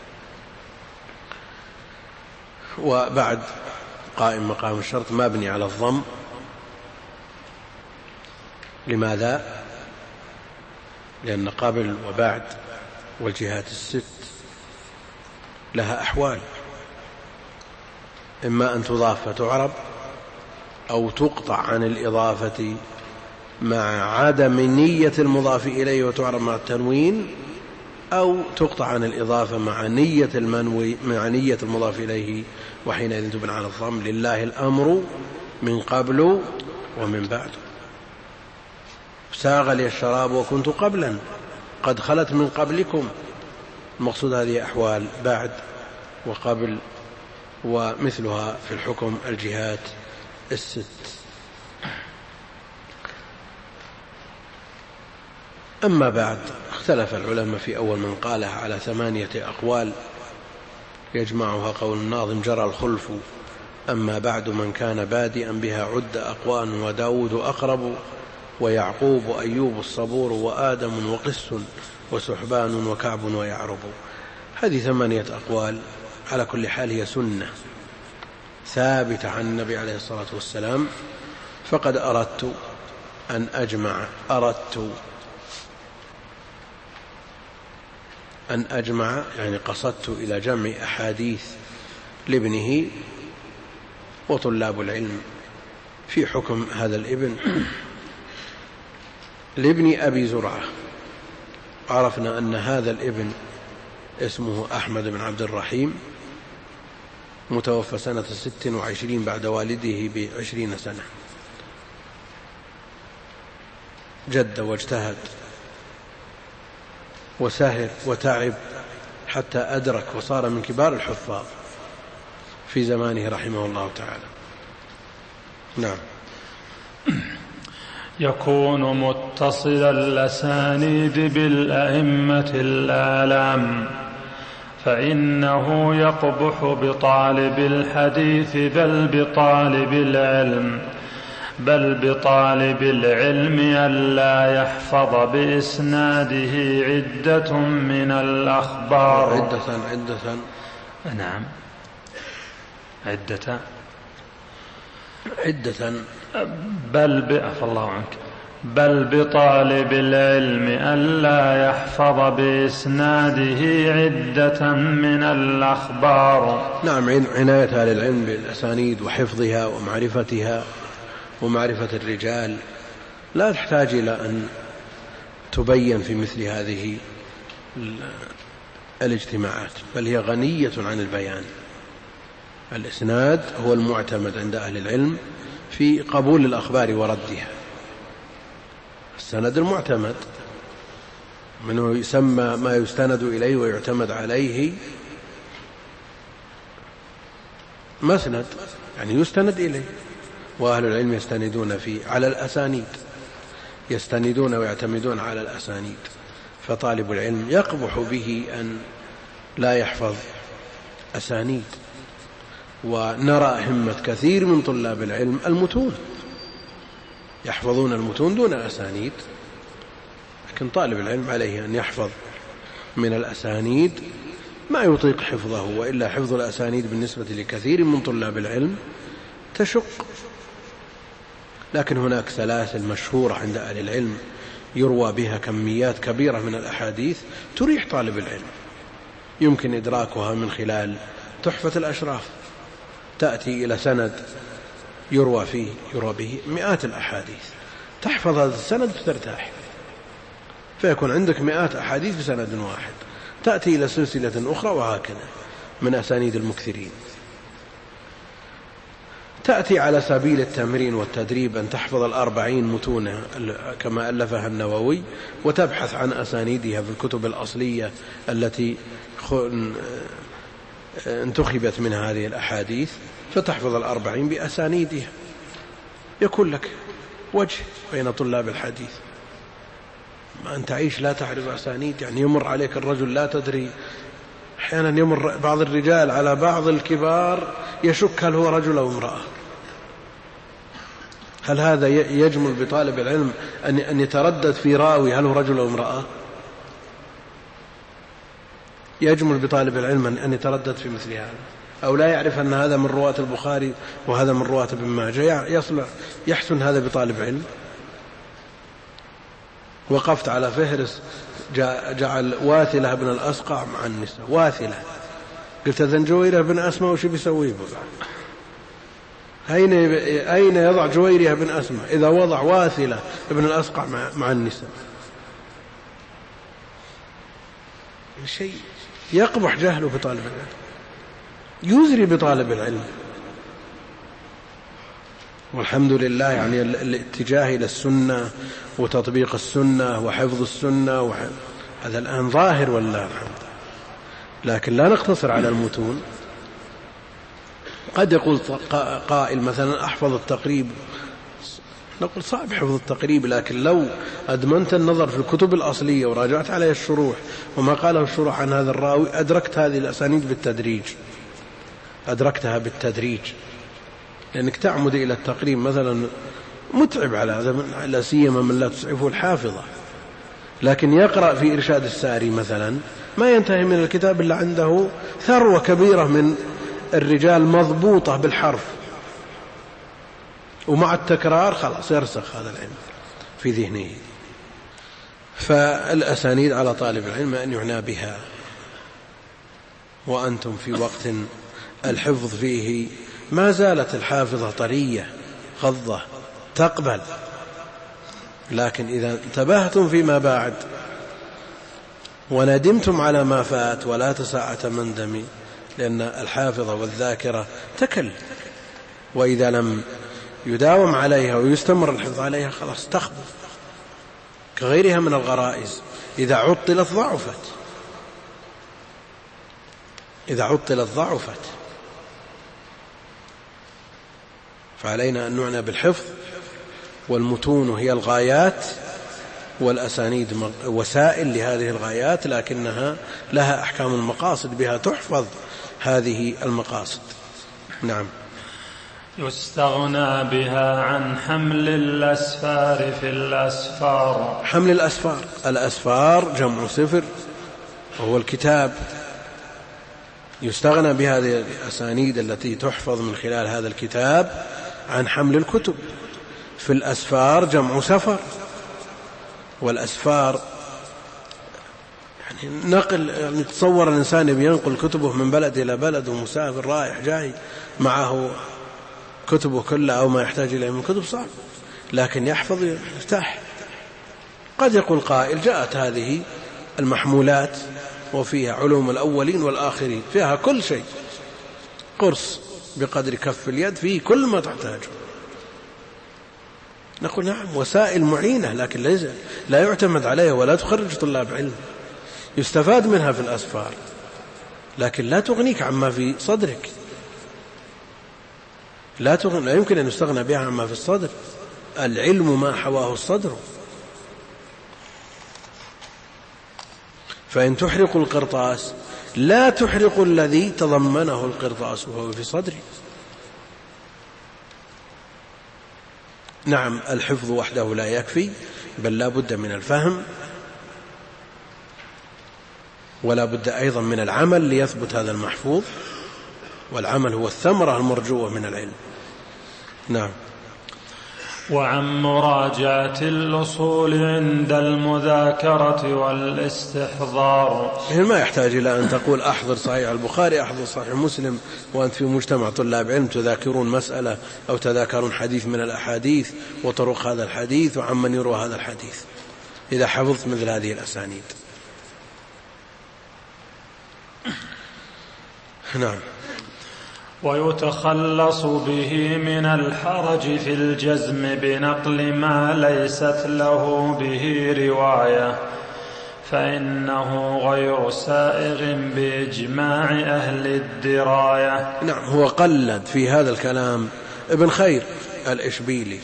وبعد قائم مقام الشرط مبني على الضم. لماذا؟ لأن قبل وبعد والجهات الست لها أحوال، إما أن تضاف فتعرب، أو تقطع عن الإضافة مع عدم نية المضاف إليه وتعرب مع التنوين، أو تقطع عن الإضافة مع نية المنوي مع نية المضاف إليه وحينئذ تبنى على الضم. لله الأمر من قبل ومن بعد. ساغ لي الشراب وكنت قبلا قد خلت من قبلكم. المقصود هذه أحوال بعد وقبل، ومثلها في الحكم الجهات الست. أما بعد، اختلف العلماء في أول من قالها على ثمانية أقوال يجمعها قول الناظم جرى الخلف. أما بعد من كان بادئا بها عد أقوان، وداود أقرب ويعقوب وأيوب الصبور وآدم وقس وسحبان وكعب ويعرب. هذه ثمانية أقوال على كل حال هي سنة ثابتة عن النبي عليه الصلاة والسلام. فقد أردت أن أجمع أردت أن أجمع يعني قصدت إلى جمع أحاديث لابنه وطلاب العلم في حكم هذا الابن لابن أبي زرعة. عرفنا أن هذا الابن اسمه أحمد بن عبد الرحيم، متوفى سنة ست وعشرين بعد والده بعشرين سنة. جد واجتهد وسهر وتعب حتى أدرك وصار من كبار الحفاظ في زمانه رحمه الله تعالى. نعم. يكون متصل الأسانيد بالأئمة الآلام، فإنه يقبح بطالب الحديث بل بطالب العلم بل بطالب العلم ألا يحفظ بإسناده عدة من الأخبار. عدة عدة نعم عدة عدة بل بأف الله عنك بل بطالب العلم ألا يحفظ بإسناده عدة من الأخبار. نعم. عناية أهل العلم بالأسانيد وحفظها ومعرفتها ومعرفة الرجال لا تحتاج إلى أن تبين في مثل هذه الاجتماعات، بل هي غنية عن البيان. الإسناد هو المعتمد عند أهل العلم في قبول الأخبار وردها. السند المعتمد منه يسمى ما يستند إليه ويعتمد عليه مسند، يعني يستند إليه. وأهل العلم يستندون فيه على الأسانيد، يستندون ويعتمدون على الأسانيد. فطالب العلم يقبح به أن لا يحفظ أسانيد. ونرى همة كثير من طلاب العلم المتون، يحفظون المتون دون أسانيد. لكن طالب العلم عليه أن يحفظ من الأسانيد ما يطيق حفظه، وإلا حفظ الأسانيد بالنسبة لكثير من طلاب العلم تشق. لكن هناك سلاسل مشهورة عند أهل العلم يروى بها كميات كبيرة من الأحاديث تريح طالب العلم، يمكن إدراكها من خلال تحفة الأشراف. تأتي إلى سند يروى فيه يروى به مئات الأحاديث، تحفظ هذا السند فترتاح، فيكون عندك مئات أحاديث بسند واحد. تأتي إلى سلسلة أخرى وهكذا من أسانيد المكثرين. تأتي على سبيل التمرين والتدريب أن تحفظ الأربعين متونة كما ألفها النووي، وتبحث عن أسانيدها في الكتب الأصلية التي انتخبت من هذه الأحاديث، فتحفظ الأربعين بأسانيدها. يكون لك وجه بين طلاب الحديث. ما أنت عيش لا تعرف أسانيد، يعني يمر عليك الرجل لا تدري. أحيانا يمر بعض الرجال على بعض الكبار يشك هل هو رجل أو امرأة. هل هذا يجمل بطالب العلم أن يتردد في راوي هل هو رجل أو امرأة؟ يجمل بطالب العلم أن يتردد في مثل هذا، أو لا يعرف أن هذا من رواة البخاري وهذا من رواة ابن ماجه. يصلح يحسن هذا بطالب علم؟ وقفت على فهرس جعل واثلة بن الأسقع مع النساء. واثلة، قلت إذن جويرية بن أسماء وش بيسويه بقى؟ أين أين يضع جويرية بن أسماء إذا وضع واثلة بن الأسقع مع, مع النساء؟ شيء يقبح جهله بطالب العلم، يزري بطالب العلم. والحمد لله يعني الاتجاه إلى السنة وتطبيق السنة وحفظ السنة وحفظ هذا الآن ظاهر والله الحمد. لكن لا نقتصر على المتون. قد يقول قائل مثلا أحفظ التقريب، نقول صعب حفظ التقريب، لكن لو أدمنت النظر في الكتب الأصلية وراجعت عليها الشروح وما قاله الشروح عن هذا الراوي أدركت هذه الأسانيد بالتدريج، أدركتها بالتدريج. لأنك تعمد إلى التقريب مثلا متعب على هذا، لا سيما من لا تسعفه الحافظة. لكن يقرأ في إرشاد الساري مثلا ما ينتهي من الكتاب إلا عنده ثروة كبيرة من الرجال مضبوطة بالحرف، ومع التكرار خلاص يرسخ هذا العلم في ذهنه. فالأسانيد على طالب العلم أن يعنى بها، وأنتم في وقت الحفظ فيه ما زالت الحافظة طرية غضة تقبل، لكن إذا انتبهتم فيما بعد وندمتم على ما فات ولا تساعة مندم، لأن الحافظة والذاكرة تكل، وإذا لم يداوم عليها ويستمر الحفظ عليها خلاص تخبط كغيرها من الغرائز. إذا عطلت ضعفت، إذا عطلت ضعفت. فعلينا أن نعنى بالحفظ، والمتون هي الغايات، والأسانيد وسائل لهذه الغايات، لكنها لها أحكام المقاصد بها تحفظ هذه المقاصد. نعم. يستغنى بها عن حمل الأسفار في الأسفار. حمل الأسفار، الأسفار جمع سفر وهو الكتاب، يستغنى بهذه الأسانيد التي تحفظ من خلال هذا الكتاب عن حمل الكتب. في الأسفار جمع سفر، والأسفار يعني نقل، يعني تصور الإنسان ينقل كتبه من بلد إلى بلد ومسافر رايح جاي معه كتبه كلها أو ما يحتاج إليه من كتب صعب، لكن يحفظ يرتاح. قد يقول قائل جاءت هذه المحمولات وفيها علوم الأولين والآخرين، فيها كل شيء، قرص بقدر كف اليد فيه كل ما تحتاجه. نقول نعم وسائل معينة، لكن ليس لا يعتمد عليها ولا تخرج طلاب علم، يستفاد منها في الأسفار، لكن لا تغنيك عما في صدرك، لا, تغني لا يمكن أن يستغنى بها عما في الصدر. العلم ما حواه الصدر، فإن تحرق القرطاس لا تحرق الذي تضمنه القرطاس وهو في صدري. نعم الحفظ وحده لا يكفي، بل لا بد من الفهم، ولا بد أيضا من العمل ليثبت هذا المحفوظ، والعمل هو الثمرة المرجوة من العلم. نعم. وعن مراجعة الأصول عند المذاكرة والاستحضار. ما يحتاج إلى أن تقول أحضر صحيح البخاري أحضر صحيح مسلم وأنت في مجتمع طلاب علم تذاكرون مسألة أو تذاكرون حديث من الأحاديث وطرق هذا الحديث وعمن يروى هذا الحديث، إذا حفظت مثل هذه الأسانيد. نعم. ويتخلص به من الحرج في الجزم بنقل ما ليست له به رواية، فإنه غير سائغ بإجماع أهل الدراية. نعم. هو قلد في هذا الكلام ابن خير الإشبيلي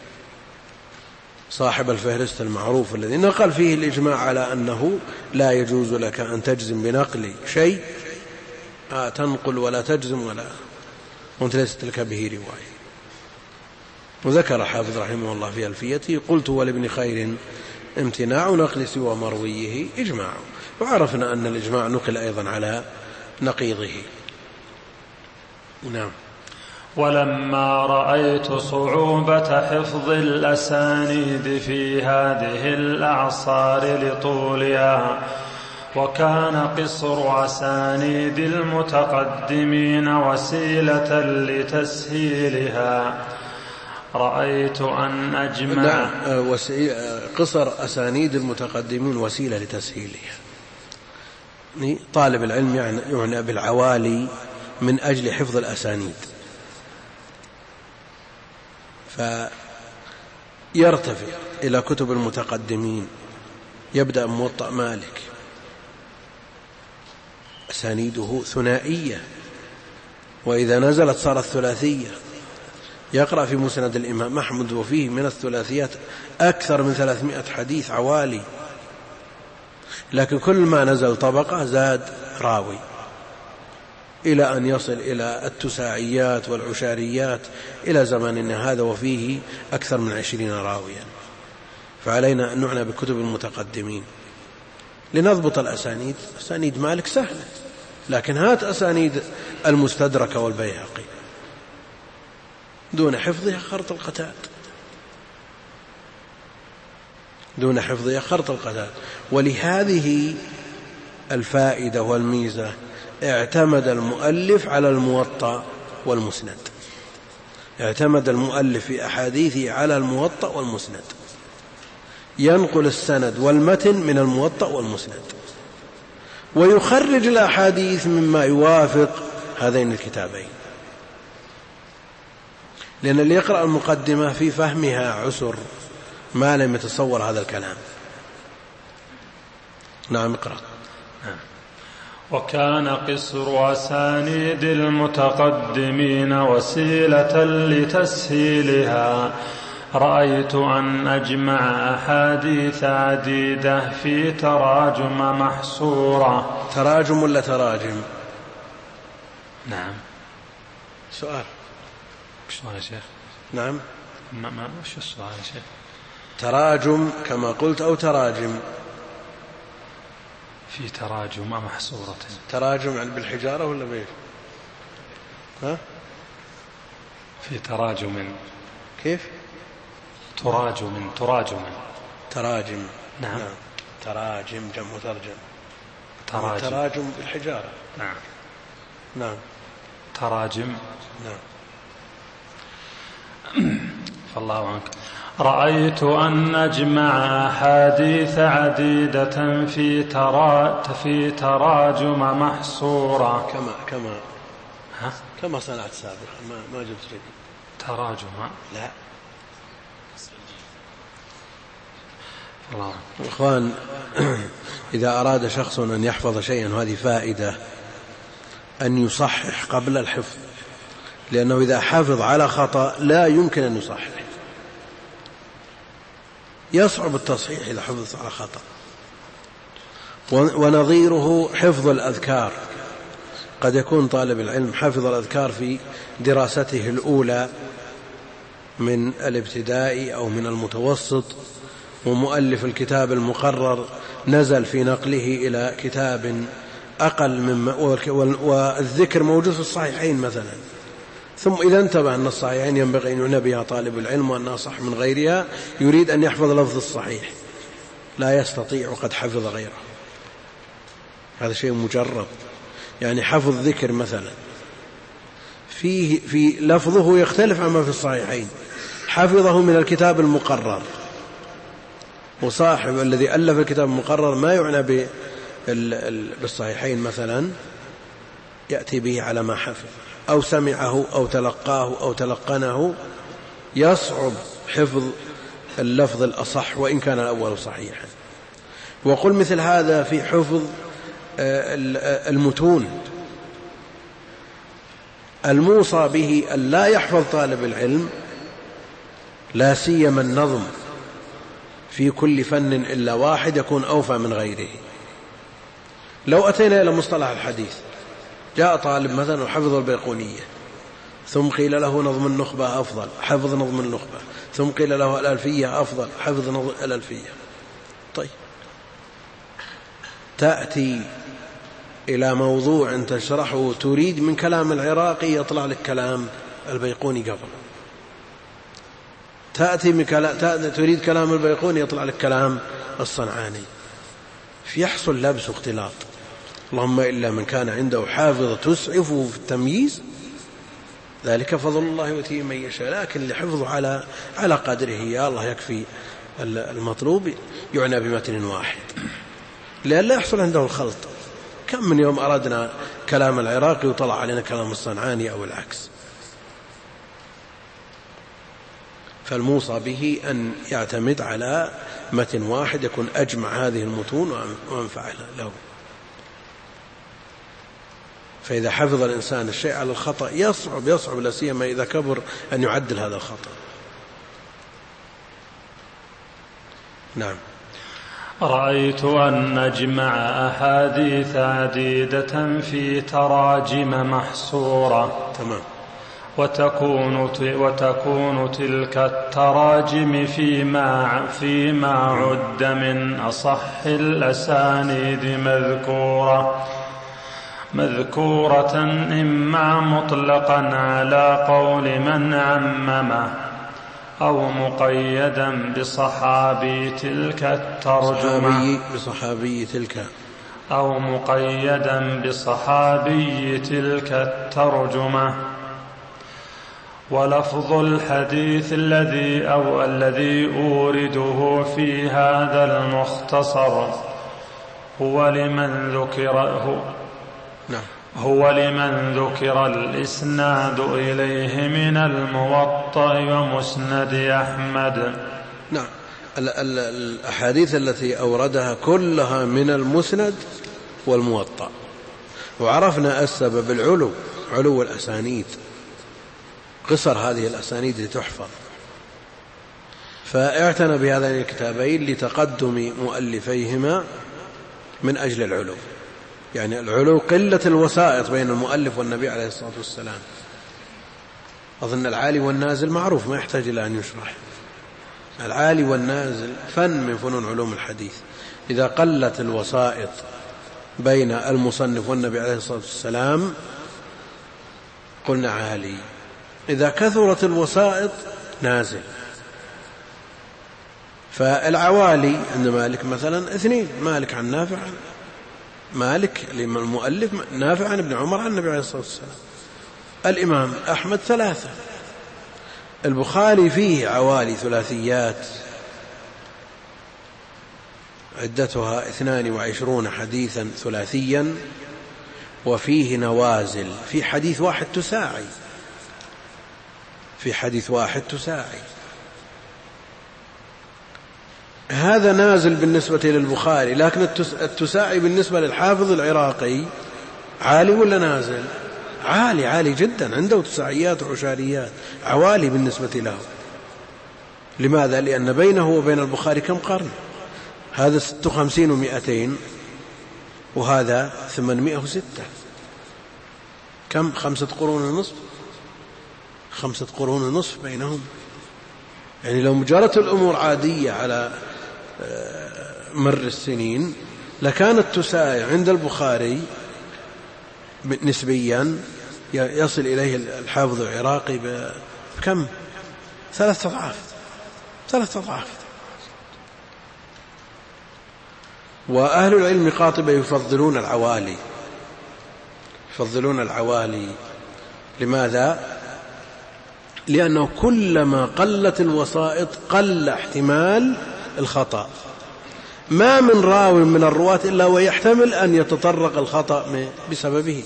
صاحب الفهرست المعروف الذي نقل فيه الإجماع على أنه لا يجوز لك أن تجزم بنقل شيء، آه تنقل ولا تجزم ولا وانت ليست لك به رواية. وذكر حافظ رحمه الله في ألفيته قلت ولابن خير امتناع نقل سوى مرويه إجماع، وعرفنا أن الإجماع نقل أيضا على نقيضه. نعم. ولما رأيت صعوبة حفظ الأسانيد في هذه الأعصار لطولها، وكان قصر أسانيد المتقدمين وسيلة لتسهيلها، رأيت أن أجمع. لا، قصر أسانيد المتقدمين وسيلة لتسهيلها. طالب العلم يعني بالعوالي من أجل حفظ الأسانيد، فيرتفع إلى كتب المتقدمين، يبدأ موطأ مالك أسانيده ثنائية، وإذا نزلت صارت ثلاثية. يقرأ في مسند الإمام أحمد وفيه من الثلاثيات أكثر من ثلاثمائة حديث عوالي، لكن كل ما نزل طبقة زاد راوي إلى أن يصل إلى التساعيات والعشاريات إلى زماننا هذا وفيه أكثر من عشرين راويا. فعلينا أن نعنى بكتب المتقدمين. لنضبط الأسانيد. أسانيد مالك سهلة، لكن هات أسانيد المستدرك والبيهقي دون حفظها خرط القتاد، دون حفظها خرط القتاد. ولهذه الفائدة والميزة اعتمد المؤلف على الموطأ والمسند، اعتمد المؤلف في أحاديثه على الموطأ والمسند، ينقل السند والمتن من الموطأ والمسند، ويخرج الأحاديث مما يوافق هذين الكتابين، لأن اللي يقرأ المقدمة في فهمها عسر ما لم يتصور هذا الكلام. نعم اقرأ. وكان قصر أسانيد المتقدمين وسيلة لتسهيلها. رأيت أن أجمع أحاديث عديدة في تراجم محصورة. تراجم ولا تراجم؟ نعم. سؤال. وش السؤال يا شيخ؟ نعم. ما ما وش السؤال يا شيخ؟ تراجم كما قلت أو تراجم؟ في تراجم محصورة. تراجم يعني بالحجارة ولا بإيش؟ ها؟ في تراجم. كيف؟ تراجم. تراجم. تراجم. نعم. نعم. تراجم جمع ترجم. تراجم. تراجم بالحجارة. نعم. نعم. تراجم. نعم. فالله عنك. رأيت أن نجمع أحاديث عديدة في ترا في تراجم محصورة. كما كما ها؟ كما صنعت سابقا، ما ما جبت جديد. تراجم. لا. الله. إخوان، إذا أراد شخص أن يحفظ شيئا، وهذه فائدة، أن يصحح قبل الحفظ، لأنه إذا حفظ على خطأ لا يمكن أن يصحح، يصعب التصحيح إذا حفظ على خطأ. ونظيره حفظ الأذكار، قد يكون طالب العلم حفظ الأذكار في دراسته الأولى من الابتدائي أو من المتوسط، ومؤلف الكتاب المقرر نزل في نقله إلى كتاب أقل مما، والذكر موجود في الصحيحين مثلا، ثم إذا انتبه أن الصحيحين ينبغي أن يعنى بها طالب العلم وأنها صح من غيرها، يريد أن يحفظ لفظ الصحيح لا يستطيع وقد حفظ غيره. هذا شيء مجرب. يعني حفظ ذكر مثلا فيه في لفظه يختلف عما في الصحيحين، حفظه من الكتاب المقرر، وصاحب الذي ألف الكتاب المقرر ما يعنى بالصحيحين مثلا يأتي به على ما حفظ أو سمعه أو تلقاه أو تلقنه، يصعب حفظ اللفظ الأصح وإن كان الأول صحيحا. وقل مثل هذا في حفظ المتون. الموصى به أن لا يحفظ طالب العلم لا سيما النظم في كل فن إلا واحد يكون أوفى من غيره. لو أتينا إلى مصطلح الحديث، جاء طالب مثلا وحفظ البيقونية، ثم قيل له نظم النخبة أفضل، حفظ نظم النخبة، ثم قيل له الألفية أفضل، حفظ نظم الألفية. طيب، تأتي إلى موضوع تشرحه تريد من كلام العراقي يطلع لك كلام البيقوني قبل، تأتي من كلام تريد كلام البيقوني يطلع لك كلام الصنعاني، فيحصل لبس واختلاط. اللهم إلا من كان عنده حافظة تسعفه في التمييز، ذلك فضل الله يؤتيه من يشاء. لكن اللي حفظه على على قدره، يا الله يكفي المطلوب، يعنى بمتن واحد لأن لا يحصل عنده الخلط. كم من يوم أردنا كلام العراقي وطلع علينا كلام الصنعاني أو العكس. فالموصى به أن يعتمد على متن واحد يكون أجمع هذه المتون وأنفع له. فإذا حفظ الإنسان الشيء على الخطأ يصعب يصعب لا سيما إذا كبر أن يعدل هذا الخطأ. نعم. رأيت أن نجمع أحاديث عديدة في تراجم محصورة. تمام. وتكون, وتكون تلك التراجم فيما, فيما عد من أصح الأسانيد مذكورة مذكورة إما مطلقا على قول من عممه أو مقيدا بصحابي تلك الترجمة بصحابي تلك أو مقيدا بصحابي تلك الترجمة. ولفظ الحديث الذي أو الذي أورده في هذا المختصر هو لمن ذكره نعم. هو لمن ذكر الإسناد إليه من الموطأ ومسند أحمد. نعم. الأحاديث التي أوردها كلها من المسند والموطأ، وعرفنا السبب العلو علو الأسانيد، قصر هذه الأسانيد لتحفظ، فاعتنى بهذين الكتابين لتقدم مؤلفيهما من أجل العلو، يعني العلو قلة الوسائط بين المؤلف والنبي عليه الصلاة والسلام. أظن العالي والنازل معروف ما يحتاج إلى أن يشرح، العالي والنازل فن من فنون علوم الحديث. إذا قلت الوسائط بين المصنف والنبي عليه الصلاة والسلام قلنا عالي، إذا كثرت الوسائط نازل. فالعوالي عند مالك مثلا اثنين، مالك عن نافع عن مالك المؤلف نافع عن ابن عمر عن النبي عليه الصلاة والسلام. الإمام أحمد ثلاثة. البخاري فيه عوالي ثلاثيات عدتها اثنان وعشرون حديثا ثلاثيا، وفيه نوازل في حديث واحد تساعي في حديث واحد تساعي هذا نازل بالنسبة للبخاري، لكن التساعي بالنسبة للحافظ العراقي عالي ولا نازل؟ عالي، عالي جدا، عنده تساعيات وعشاريات، عوالي بالنسبة له. لماذا؟ لأن بينه وبين البخاري كم قرن؟ هذا ست وخمسين ومئتين وهذا ثمانمائة وستة، كم؟ خمسة قرون ونصف، خمسة قرون ونصف بينهم. يعني لو مجرت الأمور عادية على مر السنين لكانت تساعي عند البخاري نسبيا يصل إليه الحافظ العراقي بكم؟ ثلاثة أضعاف، ثلاثة أضعاف. وأهل العلم قاطبة يفضلون العوالي، يفضلون العوالي. لماذا؟ لأنه كلما قلت الوسائط قل احتمال الخطأ. ما من راو من الرواة إلا ويحتمل أن يتطرق الخطأ بسببه.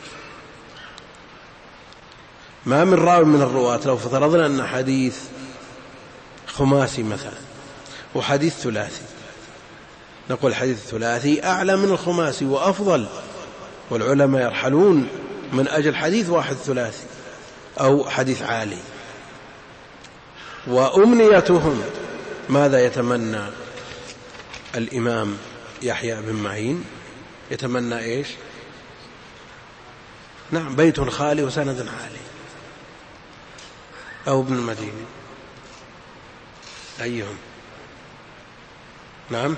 ما من راو من الرواة، لو فرضنا أن حديث خماسي مثلا وحديث ثلاثي، نقول حديث الثلاثي أعلى من الخماسي وأفضل، والعلماء يرحلون من أجل حديث واحد ثلاثي أو حديث عالي. وأمنيتهم ماذا يتمنى الإمام يحيى بن معين؟ يتمنى إيش؟ نعم، بيت خالي وسند عالي. أو ابن المديني، أيهم؟ نعم،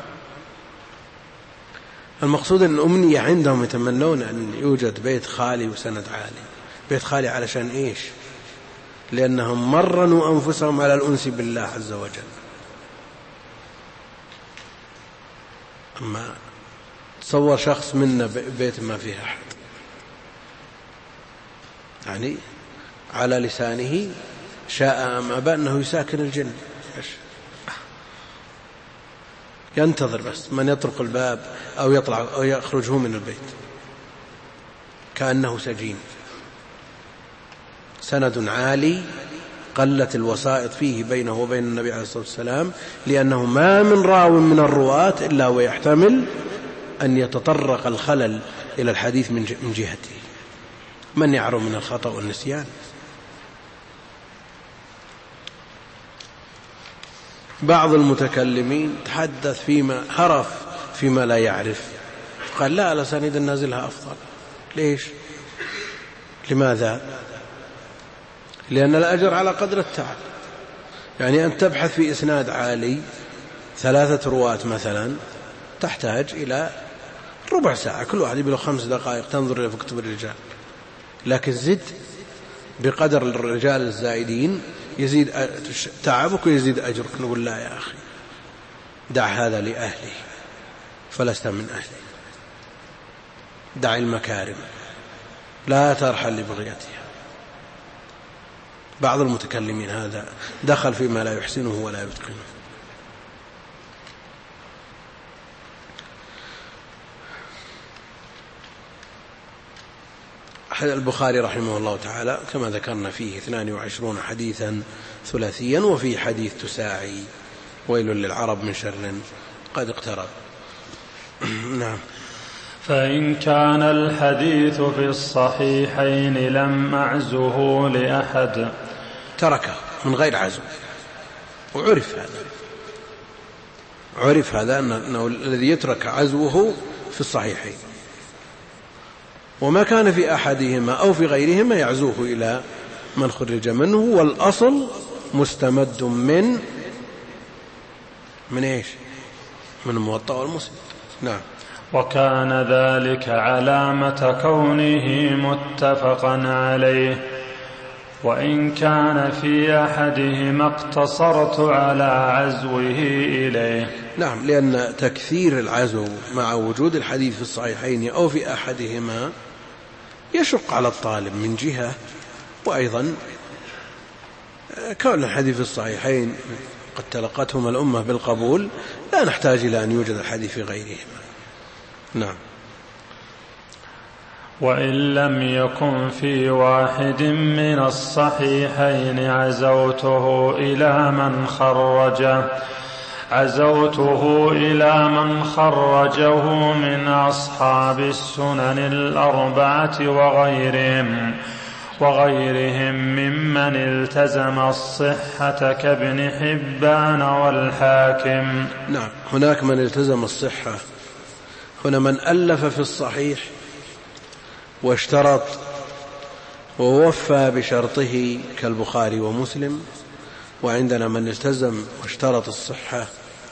المقصود أن الأمنية عندهم يتمنون أن يوجد بيت خالي وسند عالي. بيت خالي علشان إيش؟ لأنهم مرنوا أنفسهم على الأنس بالله عز وجل. أما تصور شخص منا بيت ما فيه أحد، يعني على لسانه شاء أم أبى أنه يساكن الجنة، ينتظر بس من يطرق الباب أو يطلع أو يخرجه من البيت كأنه سجين. سند عالي قلت الوسائط فيه بينه وبين النبي عليه الصلاة والسلام، لأنه ما من راو من الرواة إلا ويحتمل أن يتطرق الخلل إلى الحديث من جهته. من يعرف من الخطأ والنسيان؟ بعض المتكلمين تحدث فيما هرف فيما لا يعرف، قال لا، الأسانيد النازلها أفضل. ليش؟ لماذا؟ لأن الأجر على قدر التعب. يعني أن تبحث في إسناد عالي ثلاثة رواة مثلا تحتاج إلى ربع ساعة، كل واحد يبلغ خمس دقائق تنظر إلى كتب الرجال، لكن زد بقدر الرجال الزائدين يزيد تعبك ويزيد أجرك. نقول لا يا أخي، دع هذا لأهله فلست من أهله، دع المكارم لا ترحل لبغيتها. بعض المتكلمين هذا دخل فيما لا يحسنه ولا يتقنه. البخاري رحمه الله تعالى كما ذكرنا فيه اثنان وعشرون حديثا ثلاثيا، وفي حديث تساعي ويل للعرب من شر قد اقترب. نعم. فإن كان الحديث في الصحيحين لم أعزه لأحد، تركه من غير عزو، وعرف هذا، عرف هذا أنه الذي يترك عزوه في الصحيحين، وما كان في أحدهما أو في غيرهما يعزوه إلى من خرج منه، والأصل مستمد من من إيش؟ من الموطأ والمسند. نعم. وكان ذلك علامة كونه متفقا عليه، وإن كان في أحدهما اقتصرت على عزوه إليه. نعم، لأن تكثير العزو مع وجود الحديث في الصحيحين أو في أحدهما يشق على الطالب من جهة، وأيضا كون الحديث في الصحيحين قد تلقتهما الأمة بالقبول، لا نحتاج إلى أن يوجد الحديث في غيرهما. نعم. وإن لم يكن في واحد من الصحيحين عزوته إلى من خرجه عزوته إلى من خرجه من أصحاب السنن الأربعة وغيرهم وغيرهم ممن التزم الصحة كابن حبان والحاكم. نعم، هناك من التزم الصحة، هنا من ألف في الصحيح واشترط ووفى بشرطه كالبخاري ومسلم، وعندنا من التزم واشترط الصحة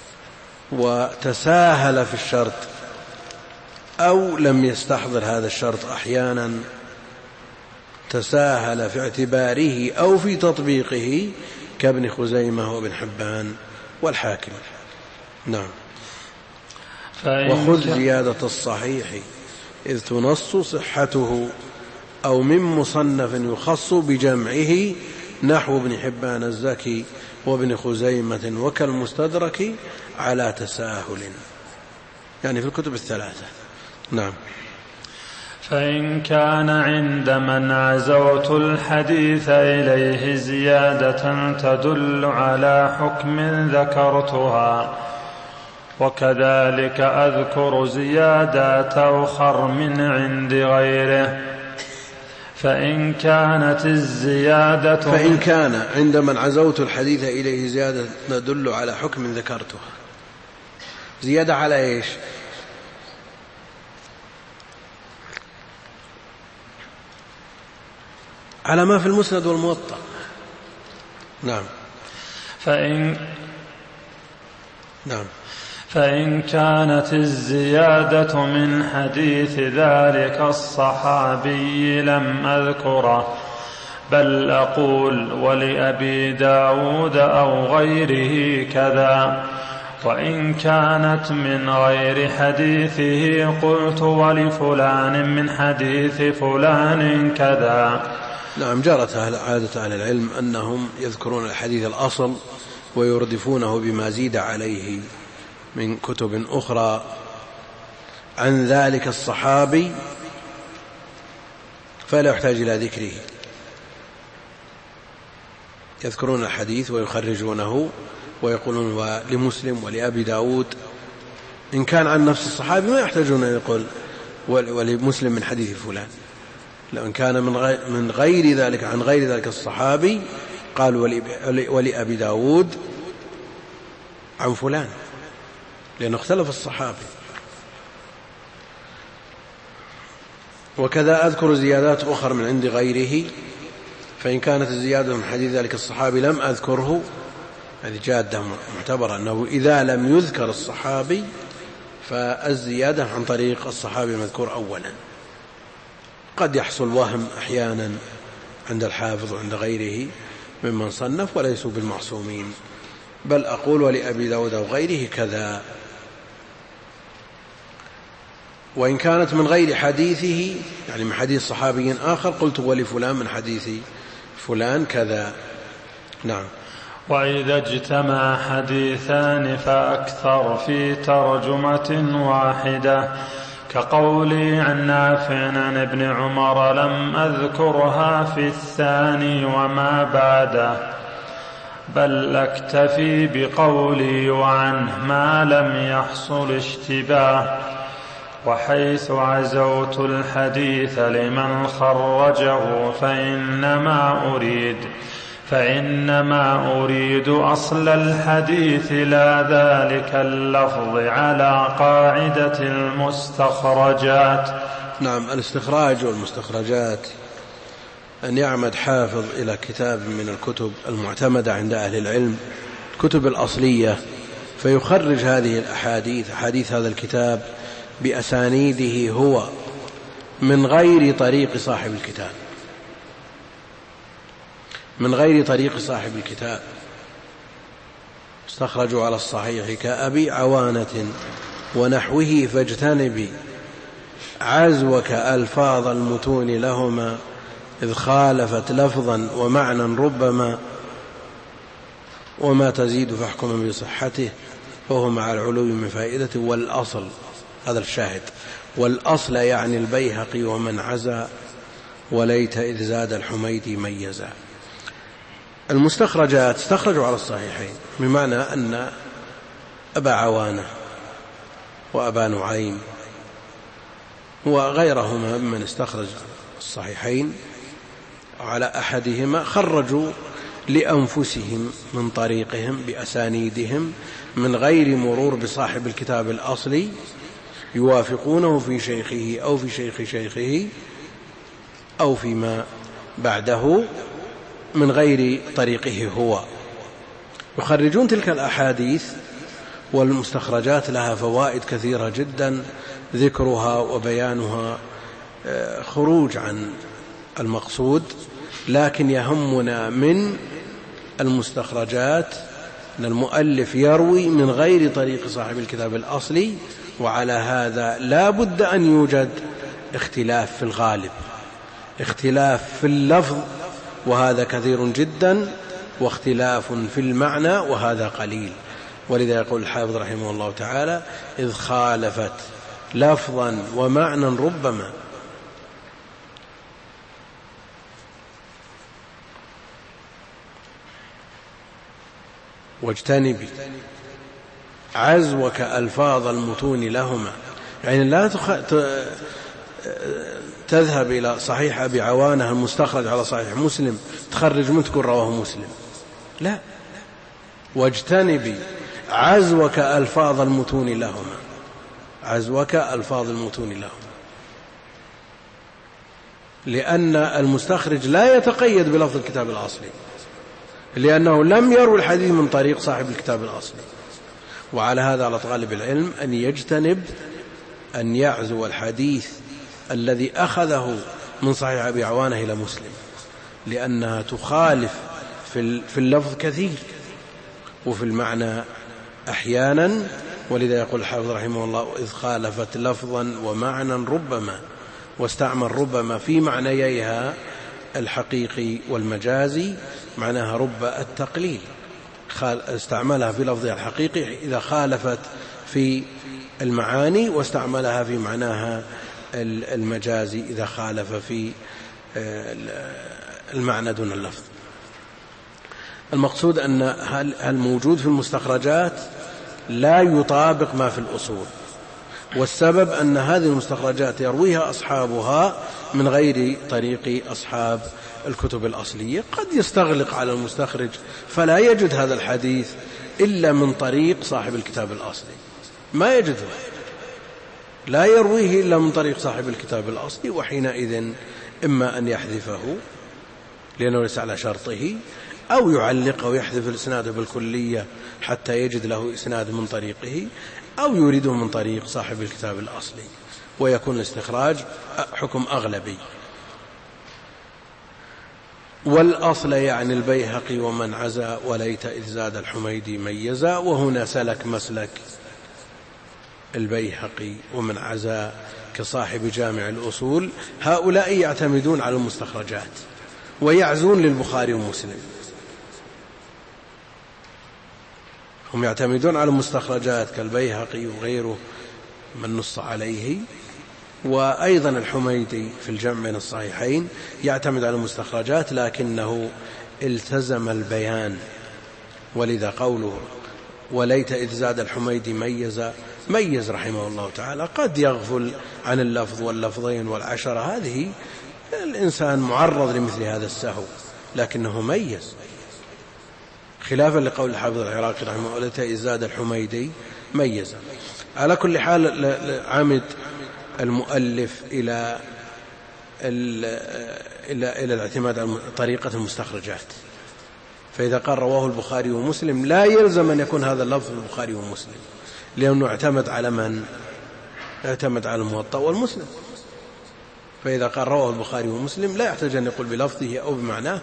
وتساهل في الشرط أو لم يستحضر هذا الشرط، أحيانا تساهل في اعتباره أو في تطبيقه كابن خزيمة وابن حبان والحاكم. نعم. وخذ زيادة الصحيح إذ تنص صحته أو من مصنف يخص بجمعه نحو ابن حبان الزكي وابن خزيمة وكالمستدرك على تساهل، يعني في الكتب الثلاثة. نعم. فإن كان عند من عزوت الحديث إليه زيادة تدل على حكم ذكرتها، وكذلك أذكر زيادات أخر من عند غيره، فإن كانت الزيادة فإن كان عند من عزوت الحديث إليه زيادة تدل على حكم ذكرتها، زيادة على إيش؟ على ما في المسند والموطأ. نعم. فإن نعم فإن كانت الزيادة من حديث ذلك الصحابي لم أذكره، بل أقول ولأبي داود أو غيره كذا، وإن كانت من غير حديثه قلت ولفلان من حديث فلان كذا. نعم. جرت عادة أهل العلم أنهم يذكرون الحديث الأصل ويردفونه بما زيد عليه من كتب أخرى عن ذلك الصحابي، فلا يحتاج إلى ذكره. يذكرون الحديث ويخرجونه ويقولون ولمسلم ولأبي داود، إن كان عن نفس الصحابي ما يحتاجون أن يقول ولمسلم من حديث فلان. لو إن كان من غير ذلك عن غير ذلك الصحابي قالوا ولأبي داود عن فلان، لأنه اختلف الصحابي. وكذا أذكر زيادات أخرى من عند غيره فإن كانت الزيادة من حديث ذلك الصحابي لم أذكره، هذه جادة معتبرة، أنه إذا لم يذكر الصحابي فالزيادة عن طريق الصحابي المذكور أولا. قد يحصل وهم أحيانا عند الحافظ وعند غيره ممن صنف وليسوا بالمعصومين، بل أقول ولأبي داود وغيره كذا. وإن كانت من غير حديثه يعني من حديث صحابي آخر قلت ولفلان من حديث فلان كذا. نعم. وإذا اجتمع حديثان فأكثر في ترجمة واحدة، كقولي عن نافع عن ابن عمر لم أذكرها في الثاني وما بعده، بل أكتفي بقولي وعنه ما لم يحصل اشتباه. وحيث عزوت الحديث لمن خرجه فإنما أريد فإنما أريد أصل الحديث لا ذلك اللفظ على قاعدة المستخرجات. نعم. الاستخراج والمستخرجات أن يعمد حافظ إلى كتاب من الكتب المعتمدة عند أهل العلم، الكتب الأصلية، فيخرج هذه الأحاديث حديث هذا الكتاب بأسانيده هو من غير طريق صاحب الكتاب، من غير طريق صاحب الكتاب. استخرجوا على الصحيح كأبي عوانة ونحوه فاجتنبي عزوك ألفاظ المتون لهما، إذ خالفت لفظا ومعنى ربما، وما تزيد فاحكم بصحته فهو مع العلو من فائدة. والأصل، هذا الشاهد، والأصل يعني البيهقي ومن عزا، وليت إذ زاد الحميدي ميزا. المستخرجات استخرجوا على الصحيحين، بمعنى أن أبا عوانة وأبا نعيم وغيرهما ممن استخرج الصحيحين على أحدهما خرجوا لأنفسهم من طريقهم بأسانيدهم من غير مرور بصاحب الكتاب الأصلي، يوافقونه في شيخه أو في شيخ شيخه أو فيما بعده من غير طريقه هو. يخرجون تلك الأحاديث، والمستخرجات لها فوائد كثيرة جدا ذكرها وبيانها خروج عن المقصود، لكن يهمنا من المستخرجات أن المؤلف يروي من غير طريق صاحب الكتاب الأصلي، وعلى هذا لا بد أن يوجد اختلاف في الغالب، اختلاف في اللفظ وهذا كثير جدا، واختلاف في المعنى وهذا قليل. ولذا يقول الحافظ رحمه الله تعالى إذ خالفت لفظا ومعنى ربما. واجتنبي عزوك ألفاظ المتون لهما، يعني لا تخ... ت... تذهب إلى صحيح أبي عوانة المستخرج على صحيح مسلم تخرج من تكون رواه مسلم، لا. واجتنبي عزوك ألفاظ المتون لهما، عزوك ألفاظ المتون لهما، لأن المستخرج لا يتقيد بلفظ الكتاب الأصلي، لأنه لم يروي الحديث من طريق صاحب الكتاب الأصلي. وعلى هذا على طالب العلم أن يجتنب أن يعزو الحديث الذي أخذه من صحيح أبي عوانة إلى مسلم، لأنها تخالف في اللفظ كثير وفي المعنى أحيانا. ولذا يقول الحافظ رحمه الله إذ خالفت لفظا ومعنى ربما، واستعمل ربما في معنييها الحقيقي والمجازي، معناها رب التقليل، استعملها في لفظها الحقيقي إذا خالفت في المعاني، واستعملها في معناها المجازي إذا خالف في المعنى دون اللفظ. المقصود أن الموجود في المستخرجات لا يطابق ما في الأصول، والسبب أن هذه المستخرجات يرويها أصحابها من غير طريق أصحاب الكتب الأصلية. قد يستغلق على المستخرج فلا يجد هذا الحديث إلا من طريق صاحب الكتاب الأصلي، ما يجده، لا يرويه إلا من طريق صاحب الكتاب الأصلي، وحينئذ إما أن يحذفه لأنه ليس على شرطه، أو يعلق أو يحذف الإسناد بالكلية حتى يجد له إسناد من طريقه، أو يريده من طريق صاحب الكتاب الأصلي، ويكون الاستخراج حكم أغلبي. والأصل يعني البيهقي ومن عزا وليت إذ زاد الحميدي ميزا، وهنا سلك مسلك البيهقي ومن عزا كصاحب جامع الأصول. هؤلاء يعتمدون على المستخرجات ويعزون للبخاري ومسلم، هم يعتمدون على المستخرجات كالبيهقي وغيره من نص عليه. وأيضا الحميدي في الجمع بين الصحيحين يعتمد على المستخرجات، لكنه التزم البيان، ولذا قوله وليت إذ زاد الحميدي ميز ميز رحمه الله تعالى. قد يغفل عن اللفظ واللفظين والعشرة، هذه الإنسان معرض لمثل هذا السهو، لكنه ميز، خلافا لقول الحافظ العراقي رحمه الله وليت إذ زاد الحميدي ميز. على كل حال عمد المؤلف إلى إلى إلى الاعتماد على طريقة المستخرجات، فإذا قال رواه البخاري ومسلم لا يلزم أن يكون هذا اللفظ البخاري ومسلم، لأنه اعتمد على من؟ اعتمد على الموطأ والمسلم. فإذا قال رواه البخاري ومسلم لا يحتاج أن يقول بلفظه أو بمعناه،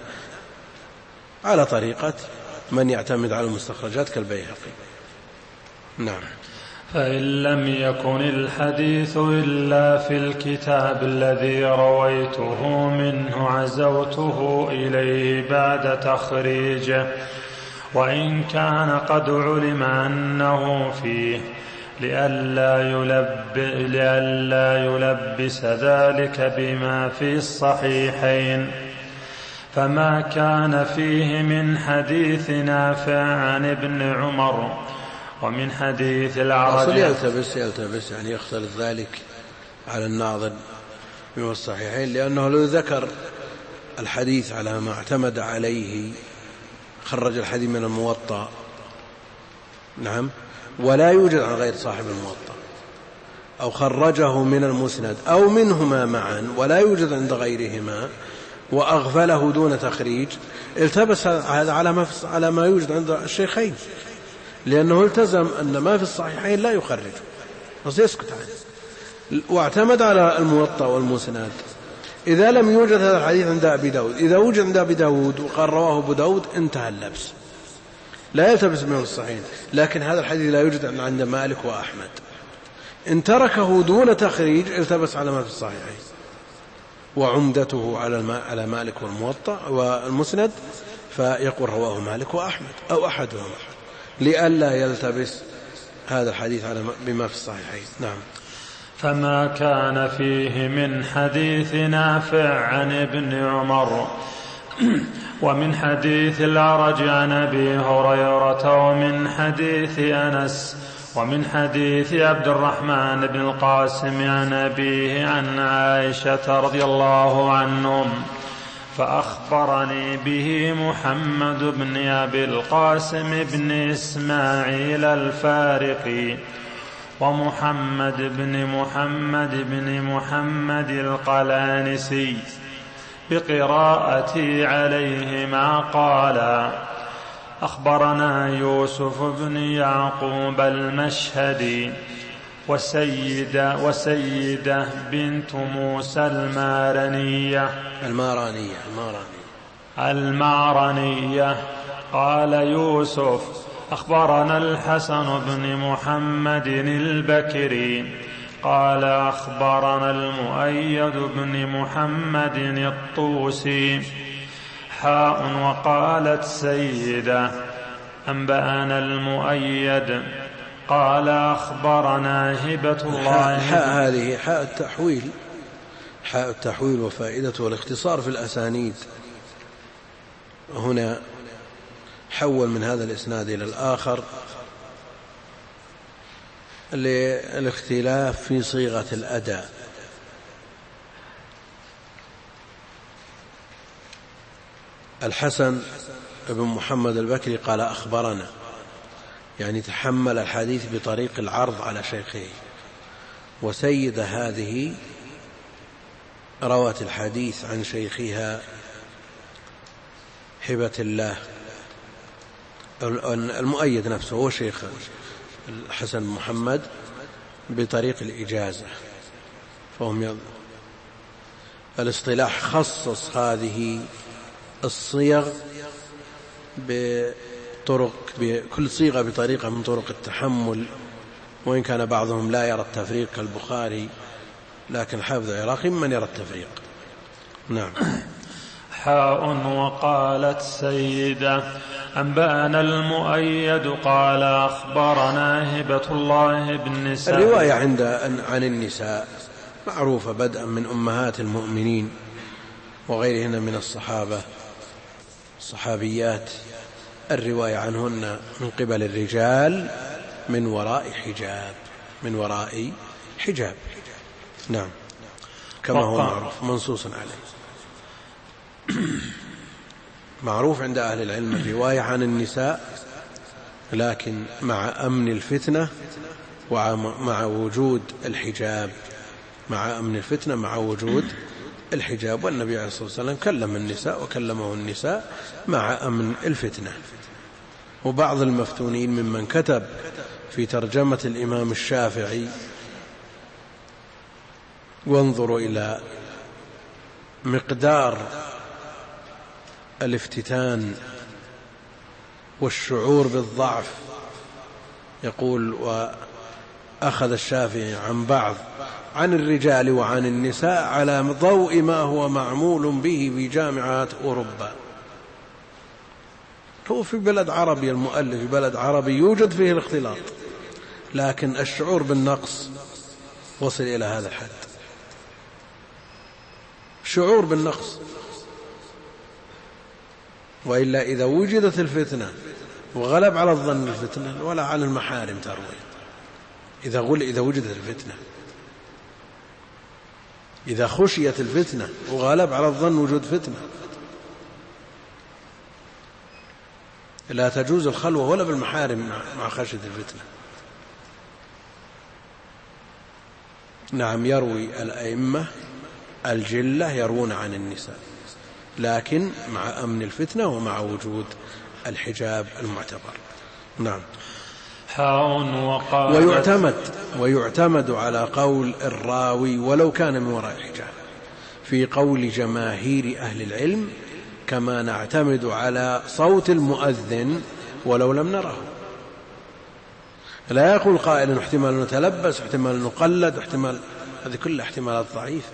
على طريقة من يعتمد على المستخرجات كالبيهقي. نعم. فإن لم يكن الحديث إلا في الكتاب الذي رويته منه عزوته إليه بعد تخريجه، وإن كان قد علم أنه فيه لئلا يلب لئلا يلبس ذلك بما في الصحيحين. فما كان فيه من حديث نافع عن ابن عمر ومن حديث الأعرج يلتبس يلتبس يعني يختلط ذلك على الناظر من الصحيحين، لأنه لو ذكر الحديث على ما اعتمد عليه خرج الحديث من الموطأ، نعم، ولا يوجد عن غير صاحب الموطأ، أو خرجه من المسند أو منهما معا ولا يوجد عند غيرهما وأغفله دون تخريج، التبس هذا على ما على ما يوجد عند الشيخين، لأنه التزم أن ما في الصحيحين لا يخرج، بس يسكت عنه، واعتمد على الموطأ والمسند. إذا لم يوجد هذا الحديث عند أبي داود، إذا وجد عند أبي داود وقال رواه أبو داود انتهى اللبس، لا يلتبس من الصحيحين. لكن هذا الحديث لا يوجد عند مالك وأحمد، إن تركه دون تخريج التبس على ما في الصحيحين، وعمدته على على مالك والموطأ والمسند، فيقول رواه مالك وأحمد أو أحدهم، لئلا يلتبس هذا الحديث على بما في الصحيحين. نعم. فما كان فيه من حديث نافع عن ابن عمر ومن حديث الأعرج عن أبي هريرة ومن حديث أنس ومن حديث عبد الرحمن بن القاسم عن أبيه عن عائشة رضي الله عنهم، فأخبرني به محمد بن أبي القاسم بن إسماعيل الفارقي ومحمد بن محمد بن محمد القلانسي بقراءتي عليهما قال: أخبرنا يوسف بن يعقوب المشهدي وسيدة, وسيدة بنت موسى المارنية المارانية المارنية قال يوسف: أخبرنا الحسن بن محمد البكري قال أخبرنا المؤيد بن محمد الطوسي حاء. وقالت سيدة: أنبأنا المؤيد قال أخبرنا هبة الله. حاء هذه حاء التحويل، حاء التحويل وفائدته الاختصار في الأسانيد. هنا حول من هذا الإسناد إلى الآخر للاختلاف في صيغة الأداء. الحسن بن محمد البكري قال أخبرنا، يعني تحمل الحديث بطريق العرض على شيخه. وسيدة هذه روت الحديث عن شيخها هبة الله المؤيد نفسه هو شيخ الحسن محمد بطريق الإجازة، فهم الاصطلاح خصص هذه الصيغ بطرق، بكل صيغة بطريقة من طرق التحمل، وإن كان بعضهم لا يرى التفريق كالبخاري، لكن حافظ العراقي من يرى التفريق. نعم. حاء وقالت سيدة أنبأنا المؤيد قال أخبرنا هبة الله بن سعد. الرواية عند عن النساء معروفة بدءا من أمهات المؤمنين وغيرهن من الصحابة الصحابيات، الرواية عنهن من قبل الرجال من وراء حجاب، من وراء حجاب. نعم، كما هو معروف منصوص عليه. معروف عند أهل العلم الرواية عن النساء، لكن مع أمن الفتنة ومع وجود الحجاب، مع أمن الفتنة مع وجود الحجاب. والنبي عليه الصلاة والسلام كلم النساء وكلمه النساء مع أمن الفتنة. وبعض المفتونين ممن كتب في ترجمة الإمام الشافعي، وانظروا إلى مقدار الافتتان والشعور بالضعف، يقول: وأخذ الشافعي عن بعض عن الرجال وعن النساء على ضوء ما هو معمول به في جامعات أوروبا. هو في بلد عربي، المؤلف في بلد عربي يوجد فيه الاختلاط، لكن الشعور بالنقص وصل إلى هذا الحد، شعور بالنقص. وإلا إذا وجدت الفتنة وغلب على الظن الفتنة ولا على المحارم تروي، إذا غل إذا وجدت الفتنة، إذا خشيت الفتنة وغلب على الظن وجود فتنة، لا تجوز الخلوة ولا بالمحارم مع خشية الفتنة. نعم، يروي الأئمة الجلة يروون عن النساء، لكن مع أمن الفتنة ومع وجود الحجاب المعتبر. نعم. ويعتمد ويعتمد على قول الراوي ولو كان من وراء الحجاب في قول جماهير أهل العلم، كما نعتمد على صوت المؤذن ولو لم نره. لا يقول قائل احتمال نتلبس، احتمال نقلد، احتمال، هذه كلها احتمالات ضعيفة.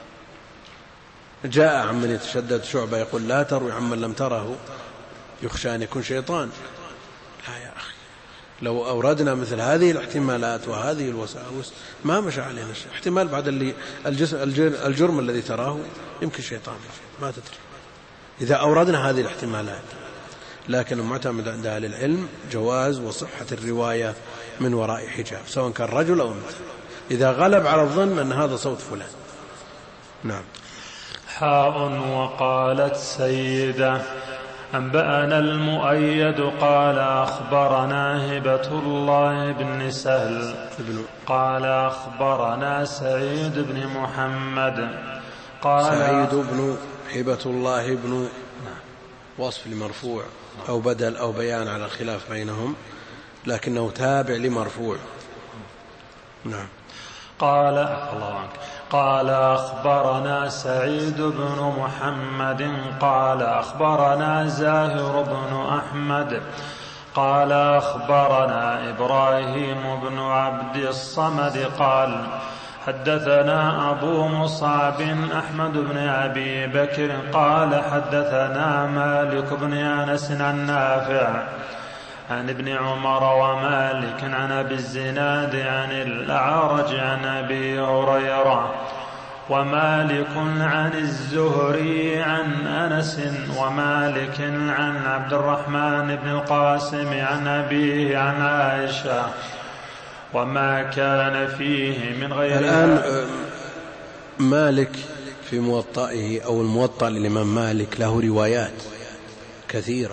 جاء عمن يتشدد شعبة يقول: لا تروي عمن لم تره يخشى أن يكون شيطان. لا يا أخي، لو أوردنا مثل هذه الاحتمالات وهذه الوساوس ما مشى علينا شيء. احتمال بعد اللي الجرم الذي تراه يمكن شيطان، ما تدري إذا أوردنا هذه الاحتمالات. لكن المعتمد عند أهل العلم جواز وصحة الرواية من وراء حجاب، سواء كان رجل أو امرأة، إذا غلب على الظن أن هذا صوت فلان. نعم. حاء وقالت سيدة أنبأنا المؤيد قال أخبرنا هبة الله بن سهل قال أخبرنا سعيد بن محمد قال سعيد بن هبة الله بن وصف لمرفوع أو بدل أو بيان على الخلاف بينهم، لكنه تابع لمرفوع. نعم. قال الله عنك قال أخبرنا سعيد بن محمد قال أخبرنا زاهر بن أحمد قال أخبرنا إبراهيم بن عبد الصمد قال حدثنا أبو مصعب أحمد بن أبي بكر قال حدثنا مالك بن أنس عن نافع عن ابن عمر ومالك عن أبي الزناد عن الأعرج عن أبي هريرة ومالك عن الزهري عن أنس ومالك عن عبد الرحمن بن القاسم عن أبيه عن عائشة وما كان فيه من غير. الآن مالك في موطئه أو الموطأ للإمام مالك له روايات كثيرة،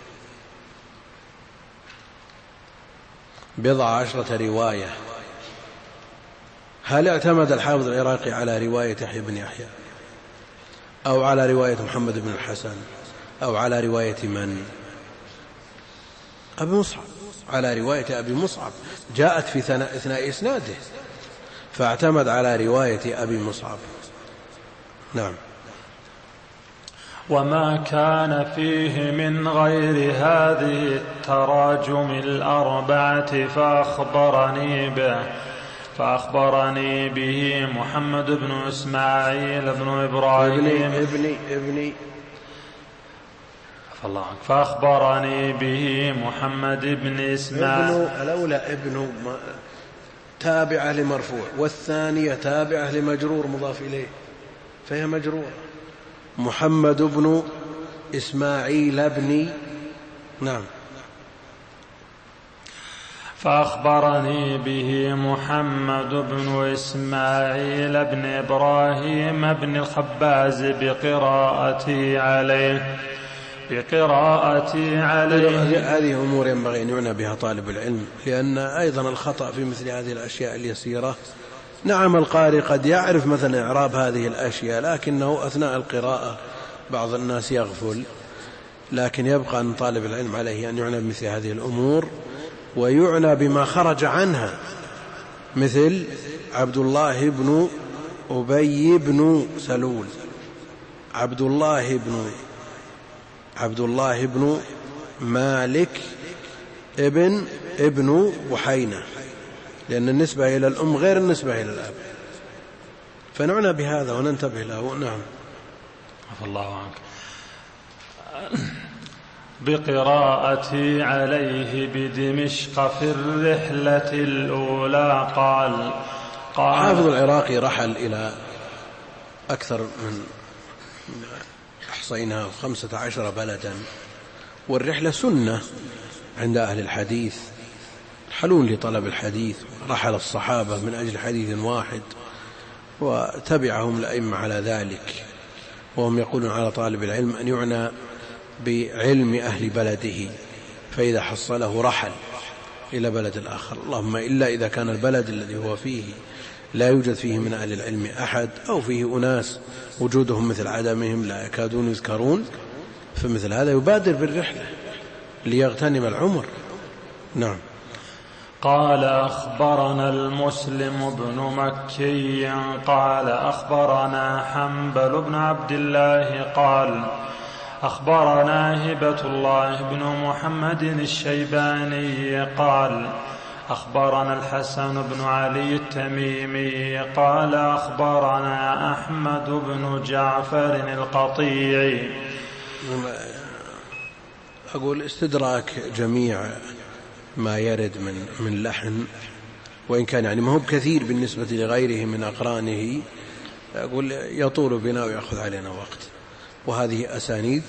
بضع عشرة رواية. هل اعتمد الحافظ العراقي على رواية يحيى بن يحيى أو على رواية محمد بن الحسن أو على رواية من؟ أبي مصعب، على رواية أبي مصعب، جاءت في أثناء إسناده فاعتمد على رواية أبي مصعب. نعم. وما كان فيه من غير هذه التراجم الأربعة فأخبرني به فأخبرني به محمد بن إسماعيل بن إبراهيم ابني ابني الله فأخبرني به محمد بن إسماعيل. ابن الأولى ابن تابعة لمرفوع، والثانية تابعة لمجرور مضاف إليه فهي مجرورة. محمد بن إسماعيل بن نعم. فأخبرني به محمد بن إسماعيل بن إبراهيم بن الخباز بقراءتي عليه بقراءتي عليه. هذه أمور ينبغي أن يعنى بها طالب العلم، لأن أيضا الخطأ في مثل هذه الأشياء اليسيرة. نعم القارئ قد يعرف مثلا إعراب هذه الأشياء، لكنه أثناء القراءة بعض الناس يغفل، لكن يبقى أن طالب العلم عليه أن يعنى بمثل هذه الأمور، ويعنى بما خرج عنها، مثل عبد الله بن أبي بن سلول، عبد الله بن عبد الله بن مالك ابن ابن بحينة، لأن النسبة إلى الأم غير النسبة إلى الأب، فنعنى بهذا وننتبه له. نعم. عفى الله عنك. بقراءتي عليه بدمشق في الرحلة الأولى قال قال حافظ العراقي رحل إلى أكثر من أحصيناها خمسة عشر بلدا، والرحلة سنة عند أهل الحديث، يرحلون لطلب الحديث. رحل الصحابة من أجل حديث واحد وتبعهم الأئمة على ذلك، وهم يقولون على طالب العلم أن يعنى بعلم أهل بلده، فإذا حصله رحل إلى بلد الآخر، اللهم إلا إذا كان البلد الذي هو فيه لا يوجد فيه من أهل العلم أحد، أو فيه أناس وجودهم مثل عدمهم لا يكادون يذكرون، فمثل هذا يبادر بالرحلة ليغتنم العمر. نعم. قال أخبرنا المسلم بن مكي قال أخبرنا حنبل بن عبد الله قال أخبرنا هبة الله بن محمد الشيباني قال أخبرنا الحسن بن علي التميمي قال أخبرنا أحمد بن جعفر القطيعي. أقول استدراك جميع ما يرد من من لحن، وإن كان يعني ما هو بكثير بالنسبة لغيره من أقرانه، أقول يطول بنا ويأخذ علينا وقت، وهذه أسانيد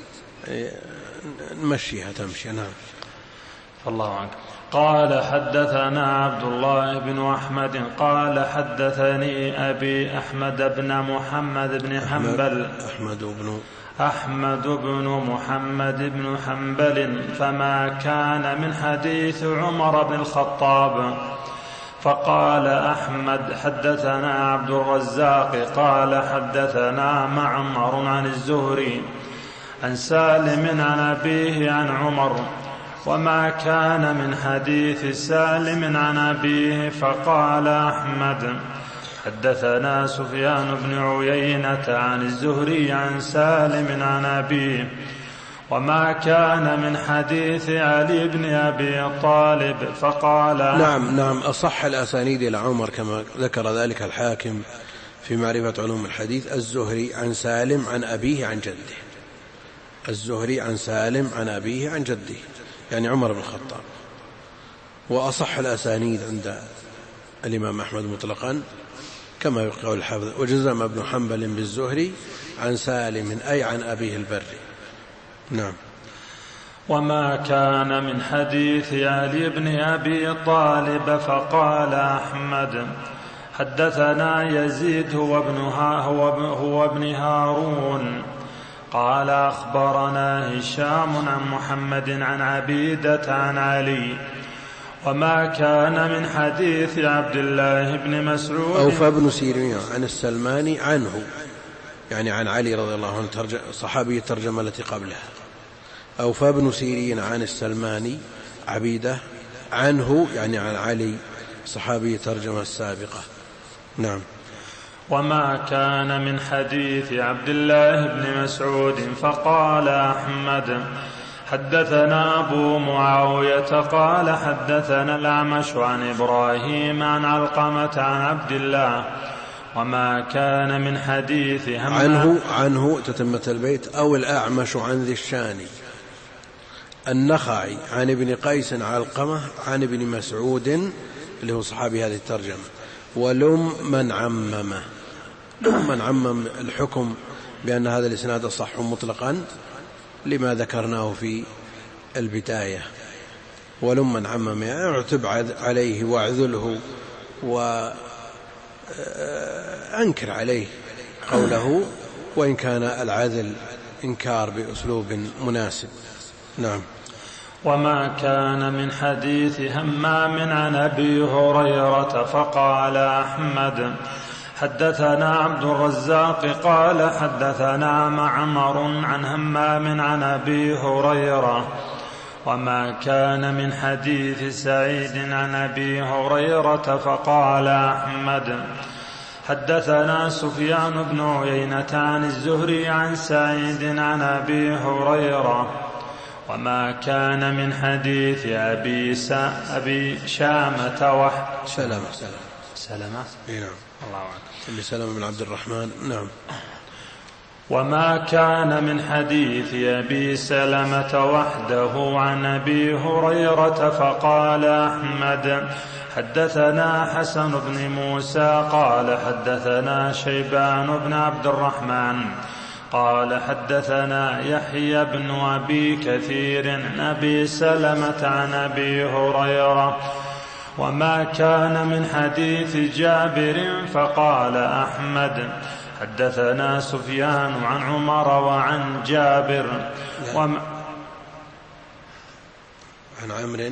نمشيها تمشي. نعم. الله عنك. قال حدثنا عبد الله بن أحمد قال حدثني أبي أحمد بن محمد بن حنبل أحمد بن أحمد بن محمد بن حنبل فما كان من حديث عمر بن الخطاب. فقال أحمد حدثنا عبد الرزاق قال حدثنا معمر عن الزهري عن سالم عن أبيه عن عمر، وما كان من حديث سالم عن أبيه. فقال أحمد حدثنا سفيان بن عيينة عن الزهري عن سالم عن أبيه، وما كان من حديث علي بن أبي طالب. فقال نعم نعم أصح الأسانيد إلى عمر كما ذكر ذلك الحاكم في معرفة علوم الحديث، الزهري عن سالم عن أبيه عن جده، الزهري عن سالم عن أبيه عن جده، يعني عمر بن الخطاب. وأصح الأسانيد عند الإمام أحمد مطلقا كما يقول الحافظ، وجزم ابن حنبل بالزهري عن سالم أي عن أبيه البري. نعم. وما كان من حديث علي بن أبي طالب. فقال أحمد حدثنا يزيد هو ابن, هو ابن هارون قال أخبرنا هشام عن محمد عن عبيدة عن علي، وما كان من حديث عبد الله بن مسعود. أوفى بن سيرين عن السلماني عنه يعني عن علي رضي الله عنه صحابي الترجمة التي قبلها. أو فابن سيرين عن السلماني عبيدة عنه يعني عن علي صحابي الترجمة السابقة. نعم. وما كان من حديث عبد الله بن مسعود فقال أحمد حدثنا أبو معاوية قال حدثنا الأعمش عن إبراهيم عن علقمة عن عبد الله. وما كان من حديث عنه عنه تتمة البيت. أو الأعمش عن ذي الشاني النخعي عن ابن قيس علقمة عن ابن مسعود اللي هو صحابي هذه الترجمة. ولم من عممه، لم من عمم الحكم بأن هذا الإسناد صح مطلقا لما ذكرناه في البداية. ولم من عمم يعني تبعد عليه واعذله وأنكر عليه قوله، وإن كان العذل إنكار بأسلوب مناسب. نعم. وما كان من حديث همام عن أبي هريرة فقال أحمد حدثنا عبد الرزاق قال حدثنا معمر عن همام عن أبي هريرة. وما كان من حديث سعيد عن أبي هريرة فقال أحمد حدثنا سفيان بن عيينة عن الزهري عن سعيد عن أبي هريرة. وما كان من حديث أبي, سا أبي شامة وح سلمة سلمة سلمة نعم الله أعلم أبي سلمة بن عبد الرحمن. نعم. وما كان من حديث أبي سلمة وحده عن أبي هريرة فقال أحمد حدثنا حسن بن موسى قال حدثنا شيبان بن عبد الرحمن قال حدثنا يحيى بن أبي كثير عن أبي سلمة عن أبي هريرة. وما كان من حديث جابر فقال أحمد حدثنا سفيان عن عمر وعن جابر وما عن عمرو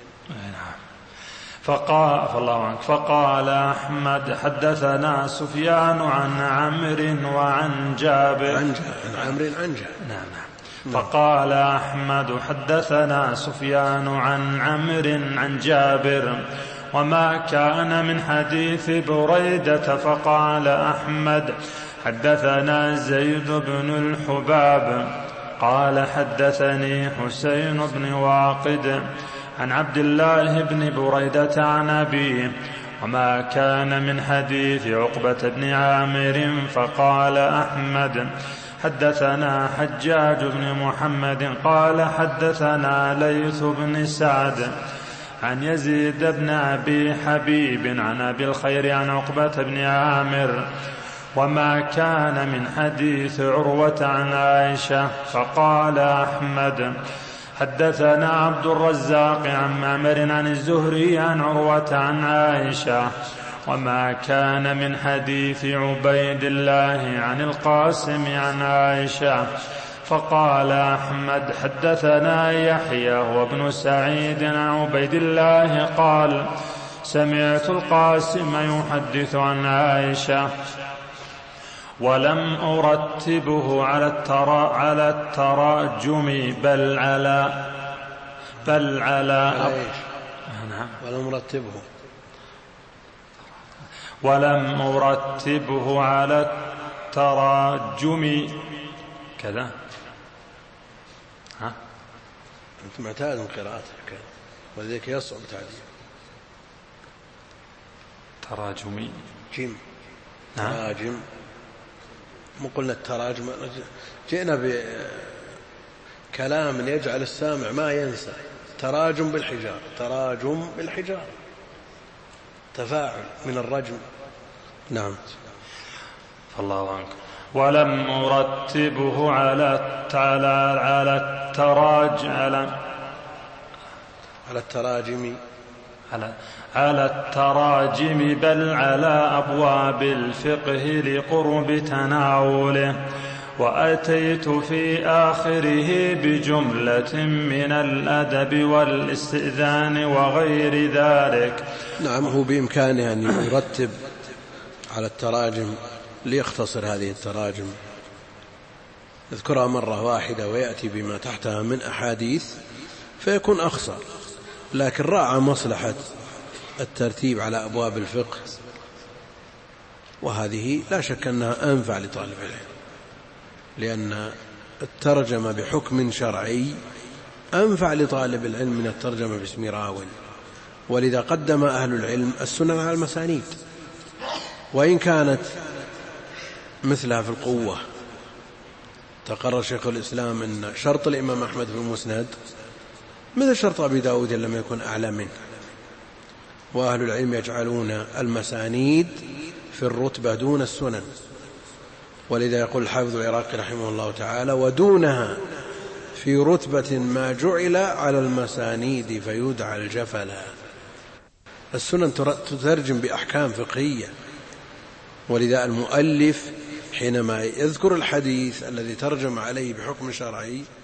فقال فالله عنك فقال أحمد حدثنا سفيان عن عمرو وعن جابر عن عمرو عن جابر. نعم نعم. فقال أحمد حدثنا سفيان عن عمرو عن جابر. وما كان من حديث بريدة فقال أحمد حدثنا زيد بن الحباب قال حدثني حسين بن واقد عن عبد الله بن بريدة عن أبيه. وما كان من حديث عقبة بن عامر فقال أحمد حدثنا حجاج بن محمد قال حدثنا ليث بن سعد عن يزيد بن أبي حبيب عن أبي الخير عن عقبة بن عامر. وما كان من حديث عروة عن عائشة فقال أحمد حدثنا عبد الرزاق عن معمر عن الزهري عن عروة عن عائشة. وما كان من حديث عبيد الله عن القاسم عن عائشة فقال أحمد حدثنا يحيى وابن سعيد عن عبيد الله قال سمعت القاسم يحدث عن عائشة ولم أرتبه على الترا على التراجم بل على بل على نعم ولم أرتبه ولم أرتبه على التراجم كذا. ها أنت معتاد من قراءتك ولذلك يصعب تعليم تراجمي جيم تراجم مو قلنا التراجم جئنا بكلام يجعل السامع ما ينسى. تراجم بالحجار تراجم بالحجار تفاعل من الرجم. نعم. فالله عنك. ولم أرتبه على على التراج على على التراجم على على التراجم بل على أبواب الفقه لقرب تناوله. وأتيت في آخره بجملة من الأدب والاستئذان وغير ذلك. نعم هو بإمكانه أن يرتب على التراجم ليختصر هذه التراجم، يذكرها مرة واحدة ويأتي بما تحتها من أحاديث فيكون أخصر، لكن راعى مصلحة الترتيب على أبواب الفقه، وهذه لا شك أنها أنفع لطالب العلم، لأن الترجمة بحكم شرعي أنفع لطالب العلم من الترجمة باسم راو، ولذا قدم أهل العلم السنن على المسانيد، وإن كانت مثلها في القوة. تقرر شيخ الإسلام أن شرط الإمام أحمد في المسند مثل شرط أبي داود لم يكن أعلى منه، وأهل العلم يجعلون المسانيد في الرتبة دون السنن، ولذا يقول الحافظ العراقي رحمه الله تعالى: ودونها في رتبة ما جعل على المسانيد فيدعى الجفلا. السنن تترجم بأحكام فقهية، ولذا المؤلف حينما يذكر الحديث الذي ترجم عليه بحكم شرعي